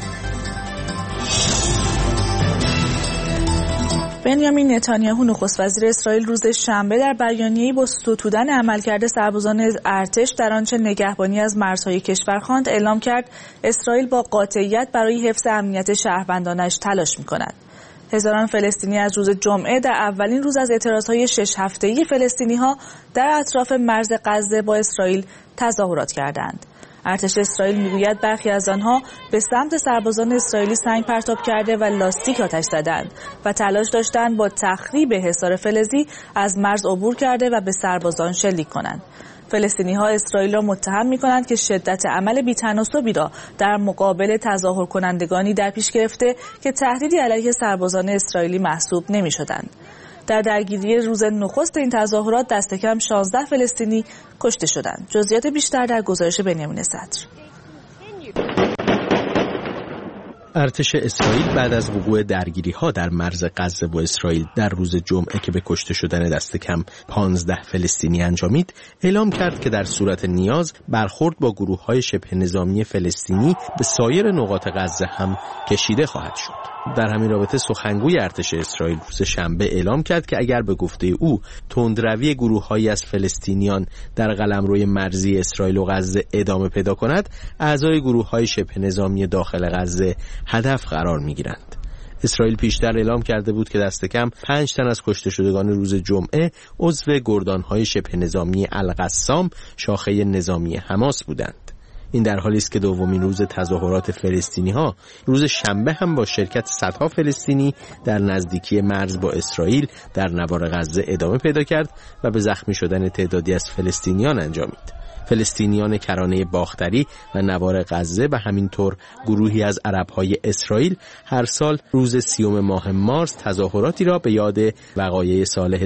بنیامین نتانیاهو نخست وزیر اسرائیل روز شنبه در بیانیه‌ای با ستودن عملکرد سربازان ارتش در آنچه نگهبانی از مرزهای کشور خواند اعلام کرد اسرائیل با قاطعیت برای حفظ امنیت شهروندانش تلاش می‌کند. هزاران فلسطینی از روز جمعه در اولین روز از اعتراضهای 6 هفته‌ای فلسطینی‌ها در اطراف مرز غزه با اسرائیل تظاهرات کردند. ارتش اسرائیل میگوید برخی از آنها به سمت سربازان اسرائیلی سنگ پرتاب کرده و لاستیک آتش زدند و تلاش داشتند با تخریب حصار فلزی از مرز عبور کرده و به سربازان شلیک کنند. فلسطینی‌ها اسرائیل را متهم می‌کنند که شدت عمل بی‌تناسبی را در مقابل تظاهر کنندگانی در پیش گرفته که تهدیدی علیه سربازان اسرائیلی محسوب نمی‌شدند. در درگیری روز نخست این تظاهرات دست کم 16 فلسطینی کشته شدند. جزئیات بیشتر در گزارش بنیامین صدر. ارتش اسرائیل بعد از وقوع درگیری‌ها در مرز غزه با اسرائیل در روز جمعه که به کشته شدن دست کم 15 فلسطینی انجامید، اعلام کرد که در صورت نیاز برخورد با گروه‌های شبه نظامی فلسطینی به سایر نقاط غزه هم کشیده خواهد شد. در همین رابطه سخنگوی ارتش اسرائیل روز شنبه اعلام کرد که اگر به گفته او تندروی گروه‌هایی از فلسطینیان در قلمروی مرزی اسرائیل و غزه ادامه پیدا کند، اعضای گروه‌های شبه نظامی داخل غزه هدف قرار می‌گیرند. اسرائیل پیشتر اعلام کرده بود که دست کم 5 تن از کشته شدگان روز جمعه عضو گردان‌های شبه نظامی القسام شاخه نظامی حماس بودند. این در حالی است که دومین روز تظاهرات فلسطینی‌ها روز شنبه هم با شرکت صدها فلسطینی در نزدیکی مرز با اسرائیل در نوار غزه ادامه پیدا کرد و به زخمی شدن تعدادی از فلسطینیان انجامید. فلسطینیان کرانه باختری و نوار غزه و همینطور گروهی از عرب‌های اسرائیل هر سال روز 30 ماه مارس تظاهراتی را به یاد وقایع سال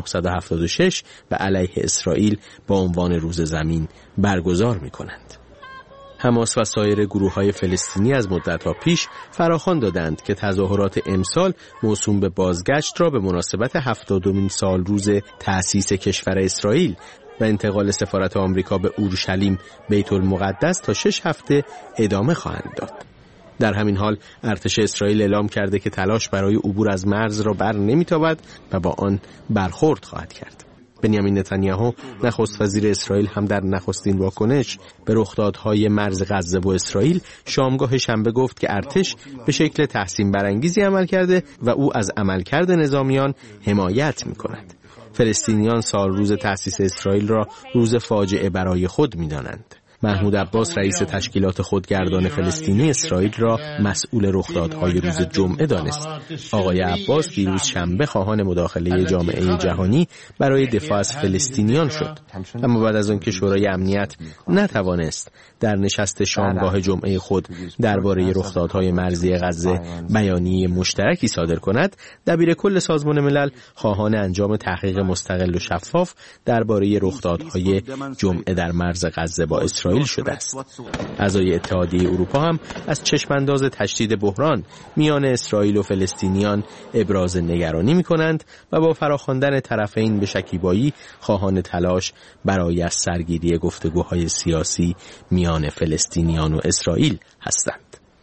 1976 و علیه اسرائیل با عنوان روز زمین برگزار می‌کنند. حماس و سایر گروه‌های فلسطینی از مدت‌ها پیش فراخوان دادند که تظاهرات امسال موسوم به بازگشت را به مناسبت 70مین سال روز تأسیس کشور اسرائیل و انتقال سفارت آمریکا به اورشلیم بیت المقدس تا 6 هفته ادامه خواهند داد. در همین حال ارتش اسرائیل اعلام کرده که تلاش برای عبور از مرز را بر نمی‌تابد و با آن برخورد خواهد کرد. بنیامین نتانیاهو نخست وزیر اسرائیل هم در نخستین واکنش به رخدادهای مرز غزه و اسرائیل شامگاه شنبه گفت که ارتش به شکل تحسین برانگیزی عمل کرده و او از عملکرد نظامیان حمایت می‌کند. فلسطینیان سال روز تأسیس اسرائیل را روز فاجعه برای خود می‌دانند. محمود عباس رئیس تشکیلات خودگردان فلسطینی اسرائیل را مسئول رخدادهای روز جمعه دانست. آقای عباس دیروز شنبه خواهان مداخله جامعه جهانی برای دفاع از فلسطینیان شد، اما بعد از آنکه شورای امنیت نتوانست در نشست شامگاه جمعه خود درباره رخدادهای مرزی غزه بیانیه مشترکی صادر کند، دبیر کل سازمان ملل خواهان انجام تحقیق مستقل و شفاف درباره رخدادهای جمعه در مرز غزه با اسرائیل شده است. اعضای اتحادیه اروپا هم از چشمانداز تشدید بحران میان اسرائیل و فلسطینیان ابراز نگرانی می‌کنند و با فراخواندن طرفین به شکیبایی خواهان تلاش برای از سرگیری گفتگوهای سیاسی میان فلسطینیان و اسرائیل هستند.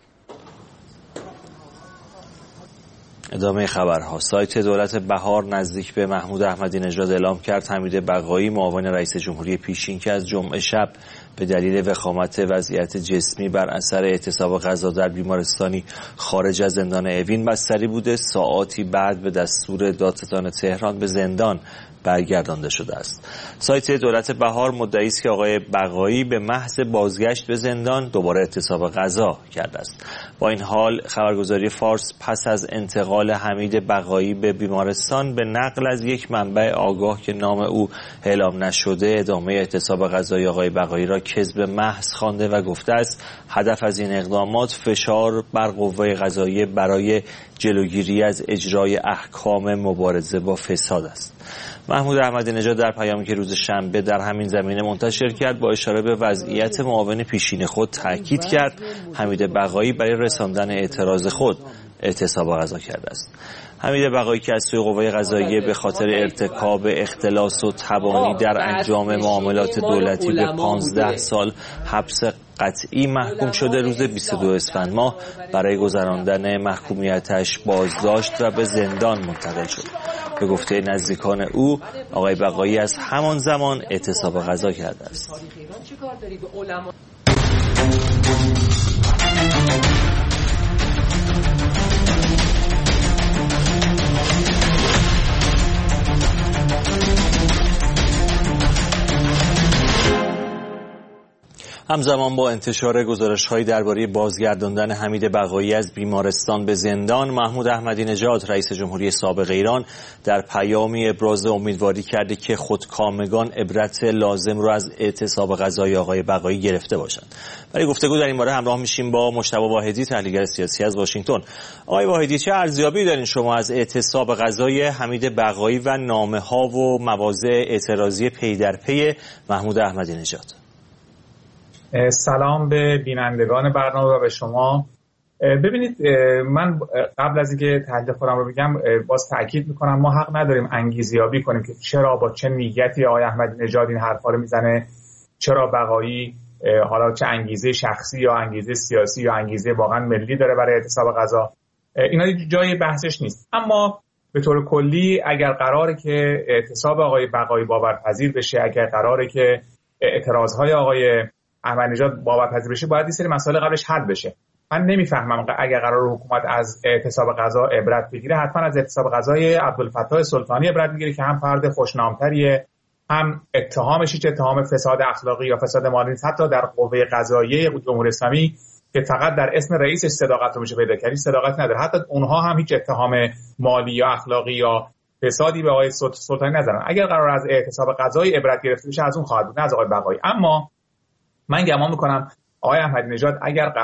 ادامه خبرها. سایت دولت بهار نزدیک به محمود احمدی نژاد اعلام کرد حمید بقایی معاون رئیس جمهوری پیشین که از جمعه شب به دلیل وخامت وضعیت جسمی بر اثر اعتصاب غذا در بیمارستانی خارج از زندان اوین بستری بوده. ساعاتی بعد به دستور دادستان تهران به زندان برگردانده شده است. سایت دولت بهار مدعی است که آقای بقایی به محض بازگشت به زندان دوباره اعتصاب غذا کرده است. با این حال خبرگزاری فارس پس از انتقال حمید بقایی به بیمارستان به نقل از یک منبع آگاه که نام او اعلام نشده ادامه اعتصاب غذای آقای بقایی را کذب محض خوانده و گفته است هدف از این اقدامات فشار بر قوه قضاییه برای جلوگیری از اجرای احکام مبارزه با فساد است. محمود احمدی نژاد در پیامی که روز شنبه در همین زمینه منتشر کرد با اشاره به وضعیت معاون پیشین خود تاکید کرد حمید بقایی برای رساندن اعتراض خود اعتصاب غذا کرده است. حمید بقایی که از سوی قوه قضاییه به خاطر ارتکاب اختلاس و تبانی در انجام معاملات دولتی به 15 سال حبس قطعی محکوم شده، روز 22 اسفند ماه برای گذراندن محکومیتش بازداشت و به زندان منتقل شد. به گفته نزدیکان او آقای بقایی از همان زمان اعتصاب غذا کرده است. همزمان با انتشار گزارش‌هایی درباره بازگرداندن حمید بقایی از بیمارستان به زندان، محمود احمدی نژاد رئیس جمهوری سابق ایران در پیامی ابراز امیدواری کرده که خودکامگان عبرت لازم را از اعتصاب غذای آقای بقایی گرفته باشند. برای گفتگو در این باره همراه میشیم با مجتبی واحدی، تحلیلگر سیاسی از واشنگتن. آقای واحدی، چه ارزیابی دارین شما از اعتصاب غذای حمید بقایی و نامه‌ها و مواضع اعتراضی پی در پی محمود احمدی نژاد؟ سلام به بینندگان برنامه و به شما. ببینید، من قبل از اینکه تحلیل خودم رو بگم باز تاکید میکنم ما حق نداریم انگیزیابی کنیم که چرا با چه نیتی آقای احمدی نژاد این حرفا رو میزنه، چرا بقایی حالا چه انگیزه شخصی یا انگیزه سیاسی یا انگیزه واقعا ملی داره برای اعتصاب غذا. اینا جای بحثش نیست. اما به طور کلی اگر قراره که اعتصاب آقای بقایی باورپذیر بشه، اگر قراره که اعتراضهای آقای احمدی نژاد باورپذیر بشه، باید این سری مسائل قبلش حل بشه. من نمیفهمم اگر قرار حکومت از اعتصاب غذا عبرت بگیره، حتما از اعتصاب غذای عبدالفتاح سلطانی عبرت میگیره که هم فرد خوشنامتریه، هم اتهامش هیچ اتهام فساد اخلاقی یا فساد مالی نیست. حتی در قوه قضاییه جمهوری اسلامی که فقط در اسم رئیسش صداقت رو میشه پیدا کرد، صداقت نداره. حتی اونها هم هیچ اتهام مالی یا اخلاقی یا فسادی به آقای سلطانی نزنن. اگر قرار از اعتصاب غذای عبرت گرفته بشه، از اون خواهد بود، نه از آقای بقایی. اما من گمان میکنم آقای احمدی نژاد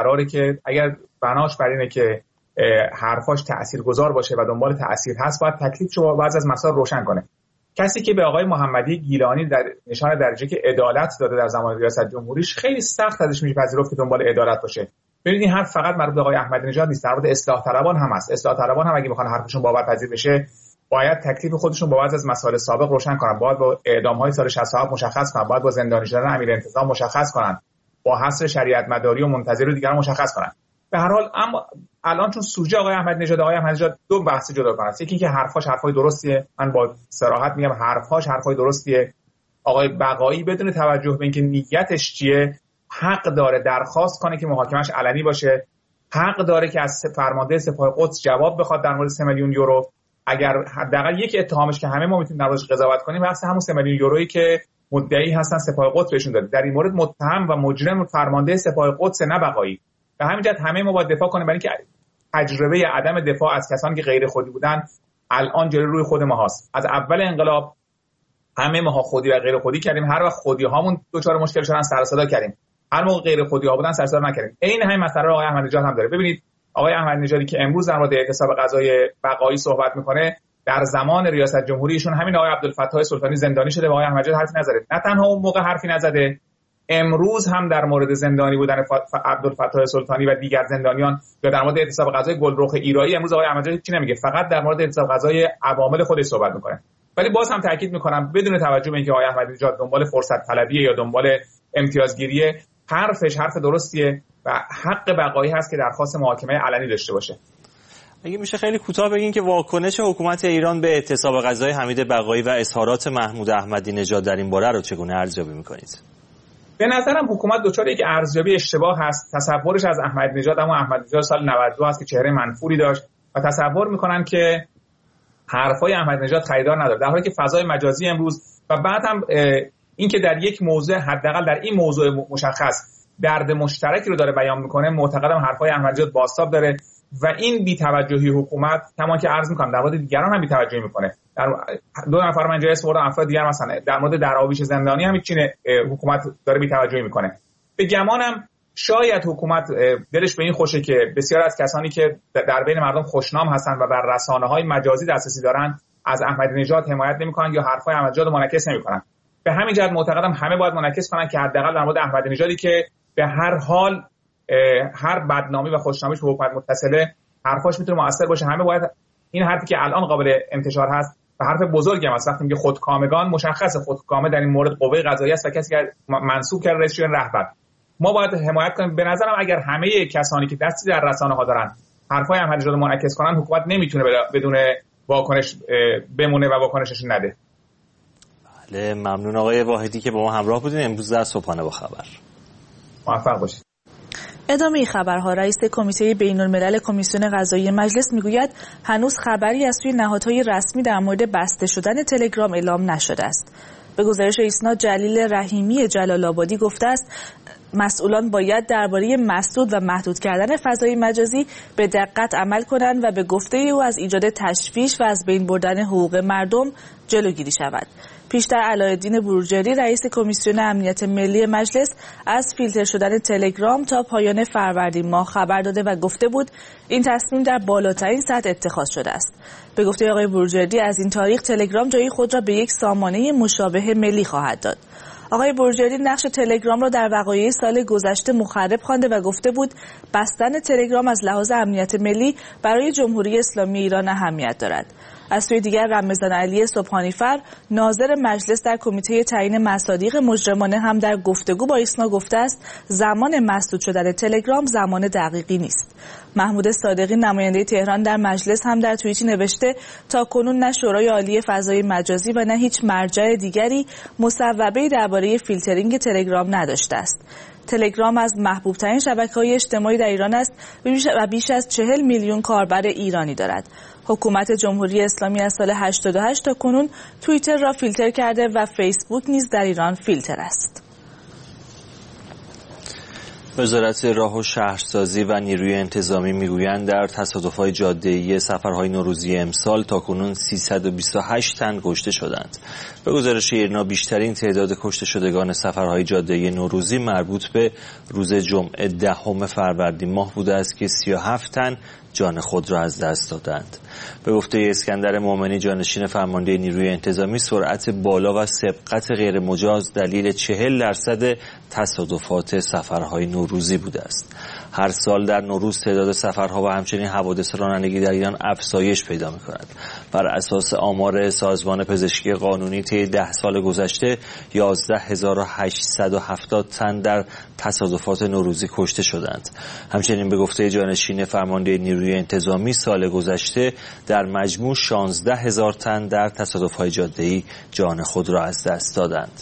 اگر بناش بر اینه که حرفاش تاثیرگذار باشه و دنبال تاثیر هست، باید تکلیفش رو بعضی از مسائل روشن کنه. کسی که به آقای محمدی گیلانی در نشان درجه که عدالت داده در زمان ریاست جمهوریش، خیلی سخت ازش میشه پذیرفت که دنبال عدالت باشه. ببینید این حرف فقط مربوط به آقای احمدی نژاد نیست، مربوط به اصلاح طلبان هم است. اصلاح طلبان هم اگه میخوان حرفشون باورپذیر بشه، باید تکلیف خودشون با بعضی از مسائل سابق روشن کنن. باید با اعدام‌های سال 67 مشخص کنن، باید با زندانی شدن امیر انتظام مشخص کنن، با حصر شریعت مداری و منتظر و دیگران مشخص کنن. به هر حال اما الان چون سوژه آقای احمدی نژاد دو بحث جداگانه است. یکی که حرفای درستیه، من با صراحت میگم حرفای درستیه. آقای بقایی بدون توجه به اینکه نیتش چیه، حق داره درخواست کنه که محاکمش علنی باشه، حق داره که از فرمانده سپاه قدس جواب بخواد در مورد 3 میلیون یورو. اگر حداقل یک اتهامش که همه ما میتونیم در موردش قضاوت کنیم، بحث همون 3 میلیون یورویی که مدعی هستن سپاه قدس بهشون داده. در این مورد متهم و مجرم فرمانده سپاه قدس، نه بقایی. به همین جهت همه ما باید دفاع کنیم، برای اینکه تجربه عدم دفاع از کسانی که غیر خودی بودن الان جلوی روی خود ما هست. از اول انقلاب همه ما خودی و غیر خودی کردیم، هر وقت خودی هامون دچار مشکل شدن سر صدا کردیم، هر موقع غیر خودی ها بودن سر صدا نکردیم. عین همین مسئله رو آقای احمدی نژاد هم داره. ببینید آقای احمدی نژادی که امروز در مورد اعتصاب غذای بقایی صحبت میکنه، در زمان ریاست جمهوری ایشون همین آقای عبدالفتاح سلطانی زندانی شده و آقای احمدی نژاد حرفی نزده. نه تنها اون موقع حرفی نزده، امروز هم در مورد زندانی بودن عبدالفتاح سلطانی و دیگر زندانیان یا در مورد اعتصاب غذای گلرخ ایرایی امروز آقای احمدی نژاد چی نمیگه، فقط در مورد اعتصاب غذای عوامل خودش صحبت میکنه. ولی باز هم تاکید میکنم بدون توجه به اینکه آقای احمدی نژاد دنبال فرصت طلبیه یا دنبال امتیازگیریه، حرفش حرف درستیه و حق بقایی هست که درخواست محاکمه علنی داشته باشه. اگه میشه خیلی کوتاه بگین که واکنش حکومت ایران به اعتصاب غذای حمید بقایی و اظهارات محمود احمدی نژاد در این باره رو چگونه ارزیابی میکنید؟ به نظرم حکومت دچار یک ارزیابی اشتباه هست. تصورش از احمدی نژاد، اما احمدی نژاد سال 92 هست که چهره منفوری داشت و تصور میکنن که حرفای احمدی نژاد خریدار نداره، در حالی که فضای مجازی امروز و بعد هم این که در یک موضوع، حداقل در این موضوع مشخص، درد مشترکی رو داره بیان میکنه، معتقدم حرفای احمدی نژاد بازتاب داره و این بی‌توجهی حکومت، کما که عرض میکنم در مورد دیگران هم بی‌توجهی میکنه. در 2 نفر من جایزه بردم، افراد دیگر مثلا در مورد دراویش زندانی هم چین حکومت داره بی‌توجهی میکنه. به گمانم شاید حکومت دلش به این خوشه که بسیار از کسانی که در بین مردم خوشنام هستن و بر رسانه‌های مجازی دسترسی دارن از احمدی نژاد حمایت نمیکنن یا حرفای احمدی نژاد منعکس نمیکنن. به همین جهت معتقدم همه باید منعکس کنن که حداقل در مورد احمدی نژادی که به هر حال هر بدنامی و خوشنامیش به حکومت متصله، حرفاش میتونه مؤثر باشه. همه باید این حرفی که الان قابل انتشار هست و حرف بزرگی هم است، وقتی میگه خودکامگان، مشخص خودکامه در این مورد قوه قضاییه است و کسی که منصوب کرده رئیس جمهور رهبر. ما باید حمایت کنیم. به نظرم اگر همه کسانی که دستی در رسانه‌ها دارن حرفای احمدی نژاد منعکس کنن، حکومت نمیتونه بدون واکنش بمونه و واکنشش نده. بله، ممنون آقای واحدی که با ما همراه بودین امروز در صبحانه با خبر. موفق باشید. ادامه خبرها. رئیس کمیته بین‌الملل کمیسیون قضایی مجلس میگوید هنوز خبری از سوی نهادهای رسمی در مورد بسته شدن تلگرام اعلام نشده است. به گزارش ایسنا، جلیل رحیمی جلال آبادی گفته است مسئولان باید درباره مسدود و محدود کردن فضای مجازی به دقت عمل کنند و به گفته او از ایجاد تشویش و از بین بردن حقوق مردم جلوگیری شود. پیشتر علایالدین بروجردی رئیس کمیسیون امنیت ملی مجلس از فیلتر شدن تلگرام تا پایان فروردین ماه خبر داده و گفته بود این تصمیم در بالاترین سطح اتخاذ شده است. به گفته آقای بروجردی از این تاریخ تلگرام جای خود را به یک سامانه مشابه ملی خواهد داد. آقای بروجردی نقش تلگرام را در وقایع سال گذشته مخرب خوانده و گفته بود بستن تلگرام از لحاظ امنیت ملی برای جمهوری اسلامی ایران اهمیت دارد. از سوی دیگر رمضان علی سبحانی‌فر ناظر مجلس در کمیته تعیین مصادیق مجرمانه هم در گفتگو با ایسنا گفته است زمان مسدود شدن تلگرام زمان دقیقی نیست. محمود صادقی نماینده تهران در مجلس هم در توییتی نوشته تاکنون نه شورای عالی فضای مجازی و نه هیچ مرجع دیگری مصوبه‌ای درباره فیلترینگ تلگرام نداشته است. تلگرام از محبوب‌ترین شبکه‌های اجتماعی در ایران است و بیش از 40 میلیون کاربر ایرانی دارد. حکومت جمهوری اسلامی از سال 88 تا کنون توییتر را فیلتر کرده و فیسبوک نیز در ایران فیلتر است. وزارت راه و شهرسازی و نیروی انتظامی میگویند در تصادف‌های جاده‌ای سفرهای نوروزی امسال تاکنون 328 تن کشته شدند. به گزارش ایرنا بیشترین تعداد کشته شدگان سفرهای جاده‌ای نوروزی مربوط به روز جمعه 10 فروردین ماه بوده است که 37 تن جان خود را از دست دادند. به گفته اسکندر مومنی جانشین فرمانده نیروی انتظامی، سرعت بالا و سبقت غیر مجاز دلیل 40% تصادفات سفرهای نوروزی بوده است. هر سال در نوروز تعداد سفرها و همچنین حوادث رانندگی در ایران افزایش پیدا می‌کند. بر اساس آمار سازمان پزشکی قانونی طی 10 سال گذشته 11870 تن در تصادفات نوروزی کشته شدند. همچنین به گفته جانشین فرمانده نیروی انتظامی سال گذشته در مجموع 16000 تن در تصادف‌های جاده‌ای جان خود را از دست دادند.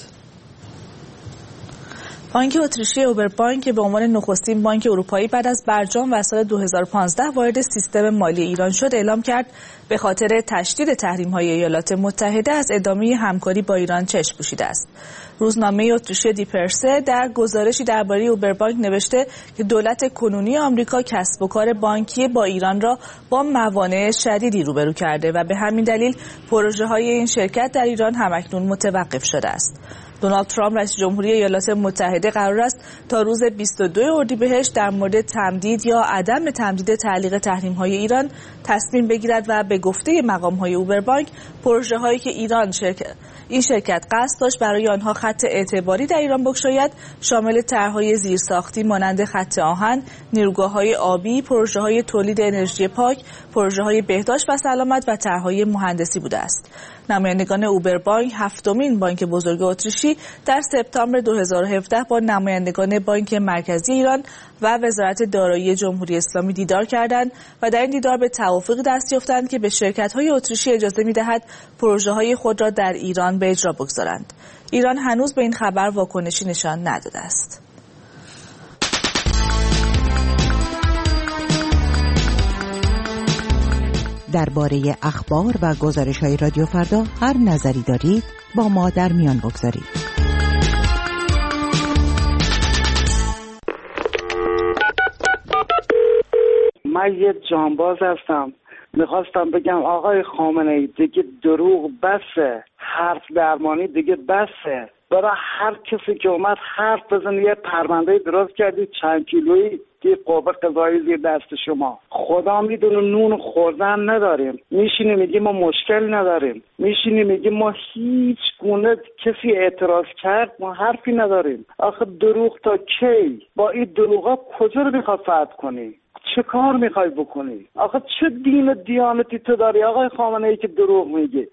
بانک اتریشی اوبربانک که به عنوان نخستین بانک اروپایی بعد از برجام و سال 2015 وارد سیستم مالی ایران شد، اعلام کرد به خاطر تشدید تحریم‌های ایالات متحده از ادامه همکاری با ایران چشم پوشیده است. روزنامه اتریشی دیپرسه در گزارشی درباره اوبربانک نوشته که دولت کنونی آمریکا کسب و کار بانکی با ایران را با موانع شدیدی روبرو کرده و به همین دلیل پروژه‌های این شرکت در ایران همکنون متوقف شده است. دونالد ترامپ رئیس جمهوری ایالات متحده قرار است تا روز 22 اردیبهشت در مورد تمدید یا عدم تمدید تعلیق تحریم‌های ایران تصمیم بگیرد و به گفته مقام‌های اوبربانک پروژه‌هایی که این شرکت قصد داشت برای آنها خط اعتباری در ایران بگشاید شامل طرح‌های زیرساختی مانند خط آهن، نیروگاه‌های آبی، پروژه‌های تولید انرژی پاک، پروژه‌های بهداشت و سلامت و طرح‌های مهندسی بوده است. نمایندگان اوبربانک، هفتمین بانک بزرگ اتریشی، مجری در سپتامبر 2017 با نمایندگان بانک مرکزی ایران و وزارت دارایی جمهوری اسلامی دیدار کردند و در این دیدار به توافق دست یافتند که به شرکت‌های اتریشی اجازه می‌دهد پروژه‌های خود را در ایران به اجرا بگذارند. ایران هنوز به این خبر واکنشی نشان نداده است. درباره اخبار و گزارش‌های رادیو فردا هر نظری دارید با ما در میان بگذارید. من یه جانباز هستم. میخواستم بگم آقای خامنه‌ای دیگه دروغ بسه، حرف درمانی دیگه بسه. برای هر کسی که اومد حرف بزنه یه پرونده درست کردی چند کیلویی که قوه قضایی زیر دست شما. خدا میدونه نون خوردن نداریم. میشینی میگی ما مشکل نداریم. میشینی میگی ما هیچ گونه کسی اعتراض کرد ما حرفی نداریم. آخه دروغ تا کی؟ با این دروغا کجا رو میخواد فتح کنی؟ چه کار میخوای بکنی؟ آخه چه دین و دیانتی تو داری آقای خامنه‌ای که دروغ میگی؟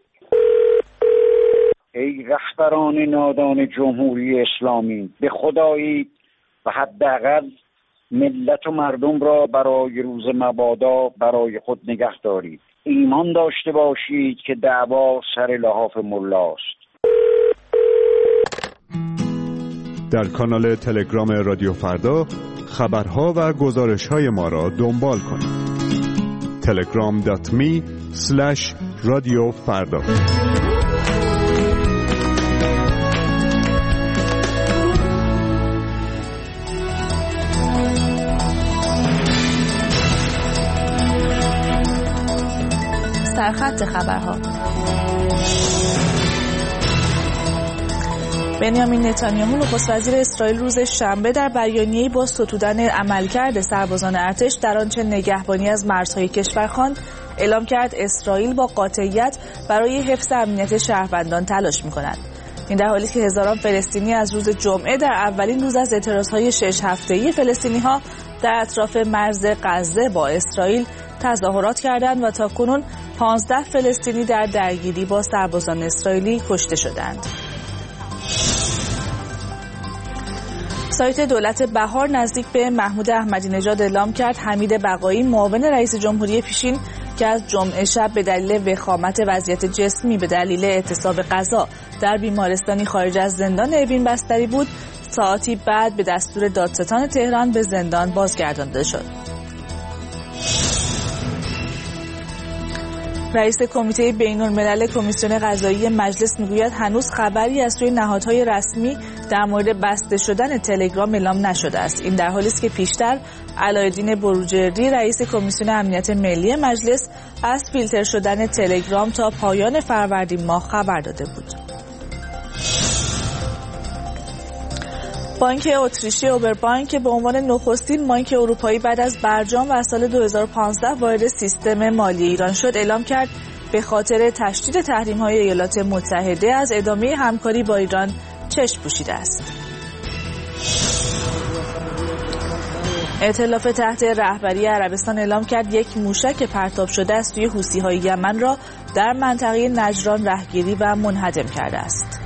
ای رهبران نادان جمهوری اسلامی، به خدایی و حداقل ملت و مردم را برای روز مبادا برای خود نگه دارید. ایمان داشته باشید که دعوا سر لحاف ملاست. در کانال تلگرام رادیو فردا خبرها و گزارش‌های ما را دنبال کنید. telegram.me/radiofarda. سرخط خبرها. بنیامین نتانیاهو نخست وزیر اسرائیل روز شنبه در بیانیه‌ای با ستودن عملکرد سربازان ارتش در آنچه نگهبانی از مرزهای کشور خواند، اعلام کرد اسرائیل با قاطعیت برای حفظ امنیت شهروندان تلاش می‌کند. این در حالی که هزاران فلسطینی از روز جمعه در اولین روز از اعتراضهای 6 هفته‌ای فلسطینی‌ها در اطراف مرز غزه با اسرائیل تظاهرات کردند و تاکنون 15 فلسطینی در درگیری با سربازان اسرائیلی کشته شدند. سایت دولت بهار نزدیک به محمود احمدی نژاد اعلام کرد حمید بقایی معاون رئیس جمهوری پیشین که از جمعه شب به دلیل وخامت وضعیت جسمی به دلیل اعتصاب غذا در بیمارستانی خارج از زندان اوین بستری بود، ساعتی بعد به دستور دادستان تهران به زندان بازگردانده شد. رئیس کمیته بین‌الملل کمیسیون قضایی مجلس میگوید هنوز خبری از سوی نهادهای رسمی در مورد بسته شدن تلگرام اعلام نشده است. این در حالی است که پیشتر علایالدین بروجردی رئیس کمیسیون امنیت ملی مجلس از فیلتر شدن تلگرام تا پایان فروردین ماه خبر داده بود. بانک اتریشی اوبربانک به عنوان نخستین بانک اروپایی بعد از برجام و سال 2015 وارد سیستم مالی ایران شد، اعلام کرد به خاطر تشدید تحریم‌های ایالات متحده از ادامه همکاری با ایران چشم پوشیده است. ائتلاف تحت رهبری عربستان اعلام کرد یک موشک پرتاب شده از سوی حوثی‌های یمن را در منطقه نجران رهگیری و منهدم کرده است.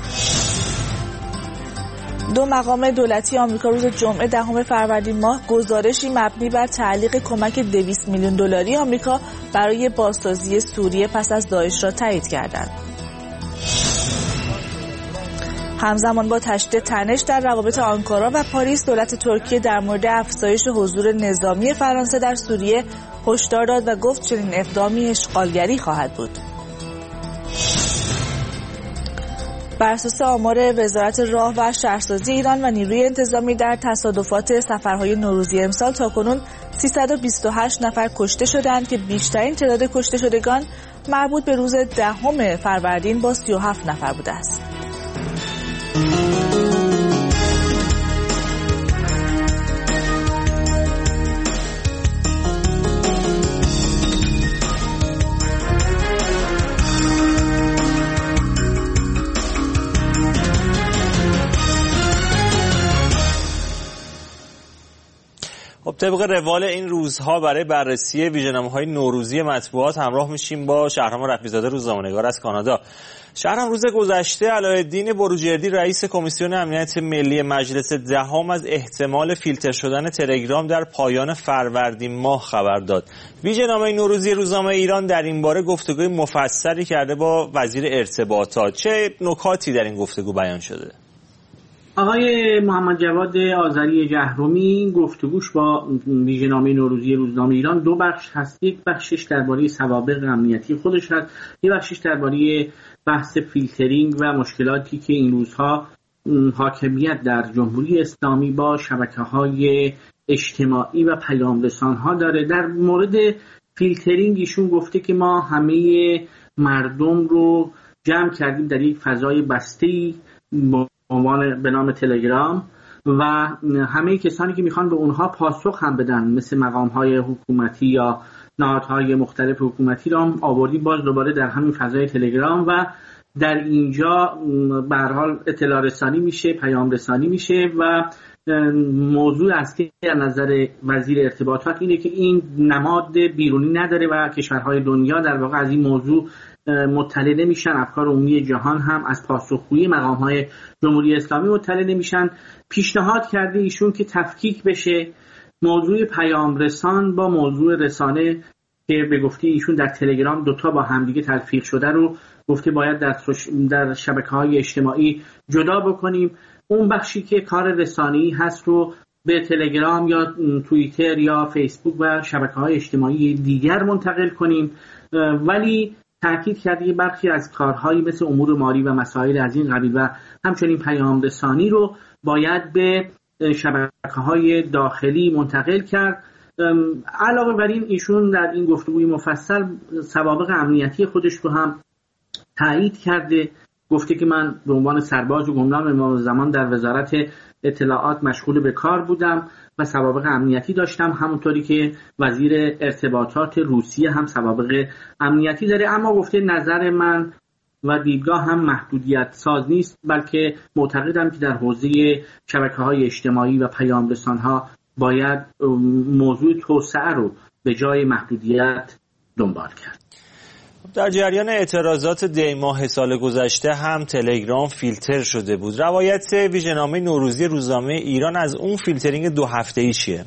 دو مقام دولتی آمریکا روز جمعه 10 فروردین ماه گزارشی مبنی بر تعلیق کمک 200 میلیون دلاری آمریکا برای بازسازی سوریه پس از داعش را تایید کردند. همزمان با تشدید تنش در روابط آنکارا و پاریس، دولت ترکیه در مورد افزایش حضور نظامی فرانسه در سوریه هشدار داد و گفت چنین اقدامی اشغالگری خواهد بود. بر اساس آمار وزارت راه و شهرسازی ایران و نیروی انتظامی در تصادفات سفرهای نوروزی امسال تاکنون 328 نفر کشته شدند که بیشترین تعداد کشته شدگان مربوط به روز 10 فروردین با 37 نفر بوده است. طبق روال این روزها برای بررسی ویژه‌نامه‌های نوروزی مطبوعات همراه میشیم با شهرام رفیع‌زاده، روزنامه‌نگار از کانادا. شهرام، روز گذشته علایالدین بروجردی رئیس کمیسیون امنیت ملی مجلس دهم از احتمال فیلتر شدن تلگرام در پایان فروردین ماه خبر داد. ویژه‌نامه نوروزی روزنامه ایران در این باره گفتگوی مفصلی کرده با وزیر ارتباطات. چه نکاتی در این گفتگو بیان شده؟ آقای محمد جواد آذری جهرومی گفتگوش با ویژه‌نامه نوروزی روزنامه ایران دو بخش هست. یک بخشش درباره سوابق امنیتی خودش هست، یک بخشش درباره بحث فیلترینگ و مشکلاتی که این روزها حاکمیت در جمهوری اسلامی با شبکه‌های اجتماعی و پیام رسان‌ها داره. در مورد فیلترینگ ایشون گفته که ما همه مردم رو جمع کردیم در یک فضای بسته‌ای به نام تلگرام و همه کسانی که میخوان به اونها پاسخ هم بدن مثل مقام‌های حکومتی یا نهادهای مختلف حکومتی را آوردیم باز دوباره در همین فضای تلگرام و در اینجا به هر حال اطلاع رسانی میشه، پیام رسانی میشه و موضوع اصلی از نظر وزیر ارتباطات اینه که این نماد بیرونی نداره و کشورهای دنیا در واقع از این موضوع مطلع نمیشن. افکار عمومی جهان هم از پاسخگویی مقام‌های جمهوری اسلامی مطلع نمیشن. پیشنهاد کرده ایشون که تفکیک بشه موضوع پیام رسان با موضوع رسانه که به گفته ایشون در تلگرام دوتا با همدیگه تلفیق شده رو گفته باید در شبکه‌های اجتماعی جدا بکنیم. اون بخشی که کار رسانه‌ای هست رو به تلگرام یا توییتر یا فیسبوک و شبکه‌های اجتماعی دیگر منتقل کنیم. ولی تأکید کرده برخی از کارهایی مثل امور مالی و مسائل از این قبیل و همچنین پیام رسانی رو باید به شبکه‌های داخلی منتقل کرد. علاوه بر این ایشون در این گفتگوی مفصل سوابق امنیتی خودش رو هم تایید کرده. گفته که من به عنوان سرباز و گمنام امام زمان در وزارت اطلاعات مشغول به کار بودم و سوابق امنیتی داشتم، همونطوری که وزیر ارتباطات روسیه هم سوابق امنیتی داره. اما گفته نظر من و دیدگاه هم محدودیت ساز نیست، بلکه معتقدم که در حوزه شبکه‌های اجتماعی و پیام رسان‌ها باید موضوع توسعه رو به جای محدودیت دنبال کرد. در جریان اعتراضات دی ماه سال گذشته هم تلگرام فیلتر شده بود. روایت ویژه‌نامه نوروزی روزنامه ایران از اون فیلترینگ 2 هفته‌ای چیه؟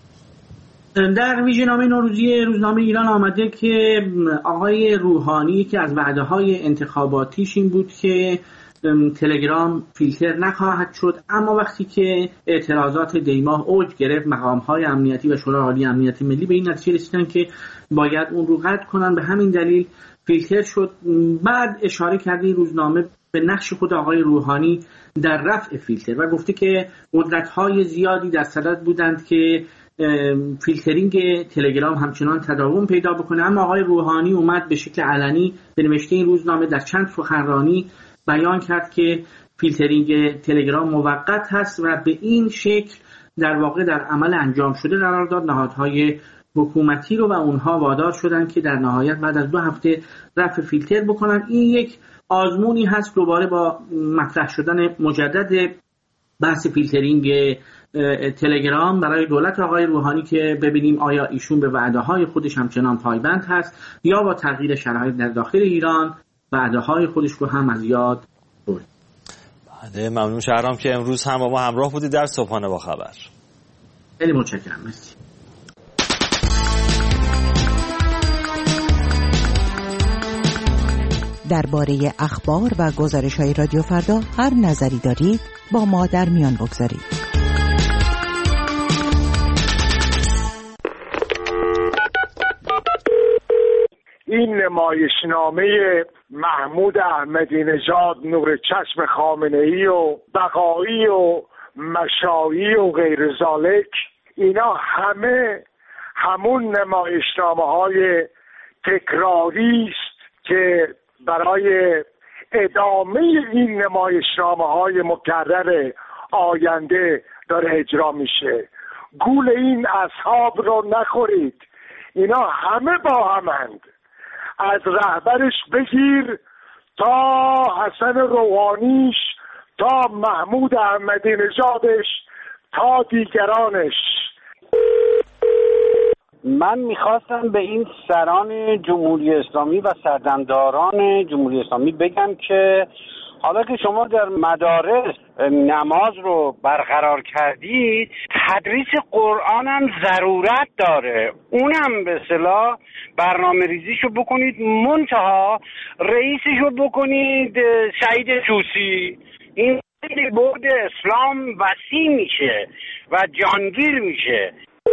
در ویژه‌نامه نوروزی روزنامه ایران آمده که آقای روحانی که از وعده‌های انتخاباتیش این بود که تلگرام فیلتر نخواهد شد، اما وقتی که اعتراضات دی ماه اوج گرفت مقام‌های امنیتی و شورای عالی امنیت ملی به این نتیجه رسیدن که باید اون رو قطع کنن. به همین دلیل فیلتر شد. بعد اشاره کرده این روزنامه به نقش خود آقای روحانی در رفع فیلتر و گفته که قدرت‌های زیادی در صدد بودند که فیلترینگ تلگرام همچنان تداوم پیدا بکنه، اما آقای روحانی اومد به شکل علنی به نوشته این روزنامه در چند سخنرانی بیان کرد که فیلترینگ تلگرام موقت هست و به این شکل در واقع در عمل انجام شده قرار داد. نهادهای حکومتی رو و اونها وادار شدن که در نهایت بعد از 2 هفته رفع فیلتر بکنن. این یک آزمونی هست دوباره با مطرح شدن مجدد بحث فیلترینگ تلگرام برای دولت آقای روحانی که ببینیم آیا ایشون به وعده‌های خودش همچنان پایبند هست یا با تغییر شرایط در داخل ایران وعده‌های خودش رو هم از یاد برد. بله، ممنون شهرام که امروز هم با ما همراه بودید در صبحانه با خبر. خیلی متشکرم. مرسی. درباره اخبار و گزارش‌های رادیو فردا هر نظری دارید با ما در میان بگذارید. این نمایشنامه محمود احمدی نژاد نور چشم خامنه‌ای و بقایی و مشایی و غیر ذالک، اینا همون نمایشنامه‌های تکراری است که برای ادامه این نمایشنامه‌های مکرر آینده داره اجرا میشه. گول این اصحاب رو نخورید، اینا همه با همند، از رهبرش بگیر تا حسن روحانیش تا محمود احمدی نژادش تا دیگرانش. من میخواستم به این سران جمهوری اسلامی و سردمداران جمهوری اسلامی بگم که حالا که شما در مدارس نماز رو برقرار کردید، تدریس قرآن هم ضرورت داره، اونم به اصطلاح برنامه ریزیشو بکنید، منتها رئیسشو بکنید سعید طوسی. این بعد اسلام وسیع میشه و جهانگیر میشه.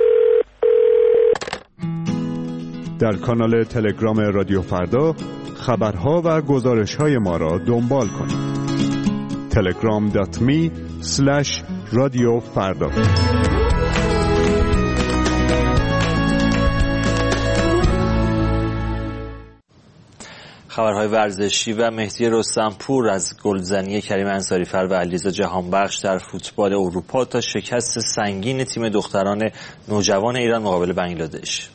در کانال تلگرام رادیو فردا خبرها و گزارش‌های ما را دنبال کنید. telegram.me/رادیو فردا. خبرهای ورزشی و مهدی رستمپور از گلزنی کریم انصاری‌فر و علیرضا جهانبخش در فوتبال اروپا تا شکست سنگین تیم دختران نوجوان ایران مقابل بنگلادش.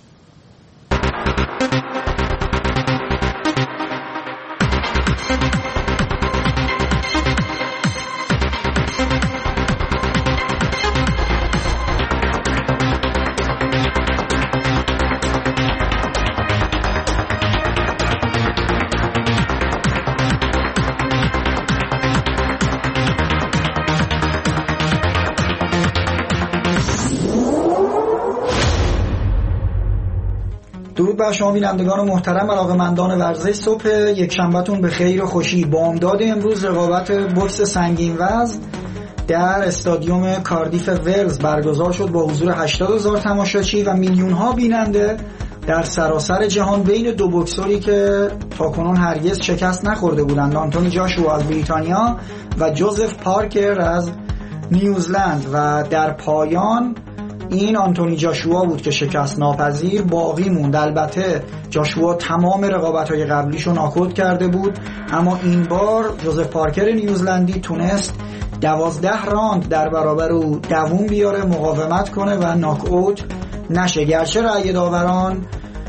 درود بر شما بینندگان محترم، علاقه‌مندان ورزش. صبح یک شنبهتون به خیر و خوشی. بامداد امروز رقابت بوکس سنگین وزن در استادیوم کاردیف ولز برگزار شد با حضور 80,000 تماشاچی و میلیون‌ها بیننده در سراسر جهان بین دو بوکسوری که تاکنون هرگز شکست نخورده بودند، آنتونی جاشوا از بریتانیا و جوزف پارکر از نیوزلند. و در پایان این آنتونی جاشوا بود که شکست ناپذیر باقی موند. البته جاشوا تمام رقابت‌های قبلیشو ناکوت کرده بود، اما این بار جوزف پارکر نیوزلندی تونست 12 راند در برابر او دووم بیاره، مقاومت کنه و ناک اوت نشه. گرچه رأی داوران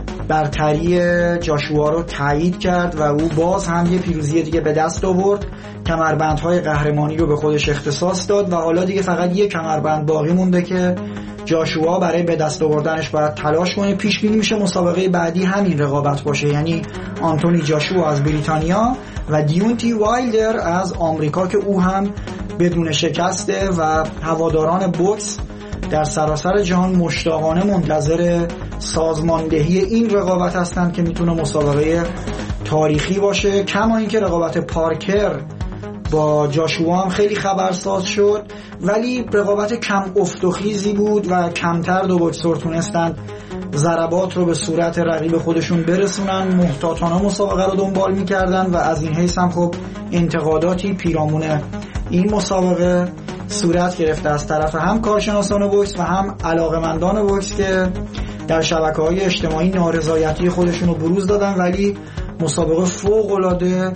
برتری جاشوا رو تایید کرد و او باز هم یه پیروزی دیگه به دست آورد، کمربندهای قهرمانی رو به خودش اختصاص داد و حالا دیگه فقط یه کمربند باقی مونده که جاشوا برای به دست آوردنش باید تلاش کنه. پیش بینی میشه مسابقه بعدی همین رقابت باشه، یعنی آنتونی جاشوا از بریتانیا و دیونتی وایلدر از آمریکا که او هم بدون شکسته و هواداران بوکس در سراسر جهان مشتاقانه منتظر سازماندهی این رقابت هستند که میتونه مسابقه تاریخی باشه. کما اینکه رقابت پارکر با جاشوا هم خیلی خبرساز شد، ولی رقابت کم افت و خیزی بود و کمتر دو بوکسور تونستند ضربات رو به صورت رقیب خودشون برسونن. محتاطانه مسابقه رو دنبال میکردن و از این حیث هم خب انتقاداتی پیرامون این مسابقه صورت گرفته از طرف هم کارشناسان بوکس و هم علاقه‌مندان بوکس که در شبکه‌های اجتماعی نارضایتی خودشون رو بروز دادن. ولی مسابقه فوق‌العاده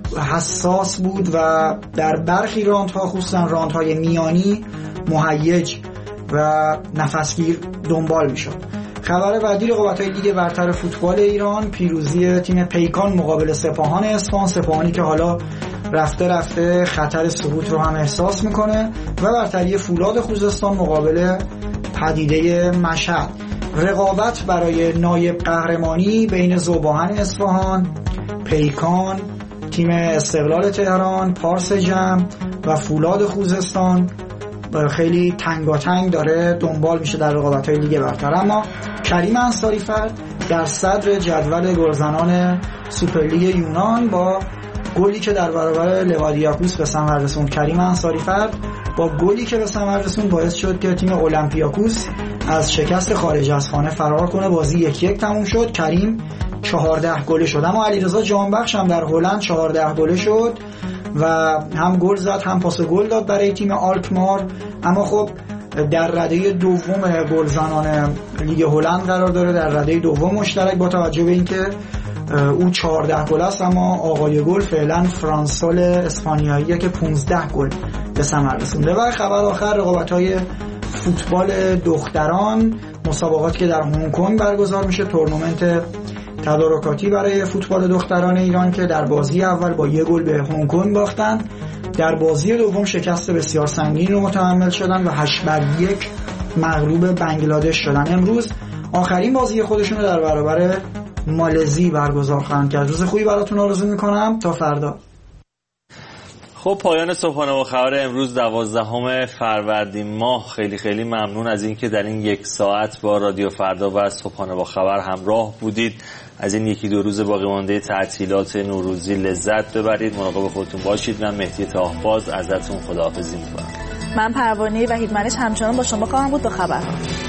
حساس بود و در برخی راندها، خصوصا راندهای میانی، مهیج و نفسگیر دنبال میشد. خبر بعدی رقابت‌های لیگ برتر فوتبال ایران، پیروزی تیم پیکان مقابل سپاهان اصفهان. سپاهانی که حالا رفته رفته خطر سقوط رو هم احساس میکنه و برتری فولاد خوزستان مقابل پدیده مشهد. رقابت برای نایب قهرمانی بین ذوباهن اصفهان، پیکان، تیم استقلال تهران، پارس جمع و فولاد خوزستان خیلی تنگاتنگ داره دنبال میشه در رقابت‌های لیگ برتر. اما کریم انصاری‌فر در صدر جدول گلزنان سوپرلیگ یونان با گلی که در برابر لوادیاکوس به ثمر رسوند. کریم انصاری‌فر با گلی که به ثمر رسوند باعث شد که تیم اولمپیاکوس از شکست خارج از خانه فرار کنه. بازی 1-1 تموم شد. کریم 14 گله شد، اما علیرضا جهانبخش هم در هلند 14 گله شد و هم گل زد هم پاس گل داد برای تیم آلکمار. اما خب در رده دوم گلزنان لیگ هلند قرار داره، در رده دوم مشترک، با توجه به اینکه او 14 گل است، اما آقای گل فعلا فرانسول اسپانیاییه که 15 گل به ثمر رسونده. و خبر آخر رقابت‌های فوتبال دختران، مسابقاتی که در هنگ کنگ برگزار میشه، تورنمنت تدارکاتی برای فوتبال دختران ایران که در بازی اول با 1 گل به هنگ کنگ باختند، در بازی دوم شکست بسیار سنگین رو متحمل شدند و 8-1 مغلوب بنگلادش شدند. امروز آخرین بازی خودشون رو در برابر مالزی برگزار خواهند کرد. روز خوبی براتون آرزو میکنم تا فردا. خب پایان صبحانه با خبر امروز 12 فروردین ماه. خیلی خیلی ممنون از اینکه در این یک ساعت با رادیو فردا و صبحانه با خبر همراه بودید. از این یکی دو روز باقی مانده تعطیلات نوروزی لذت ببرید. مراقب خودتون باشید. من مهدی تاهباز ازتون خداحافظی میکنم. من پروانه وحیدمنش همچنان با شما خواهم بود. تا خبر.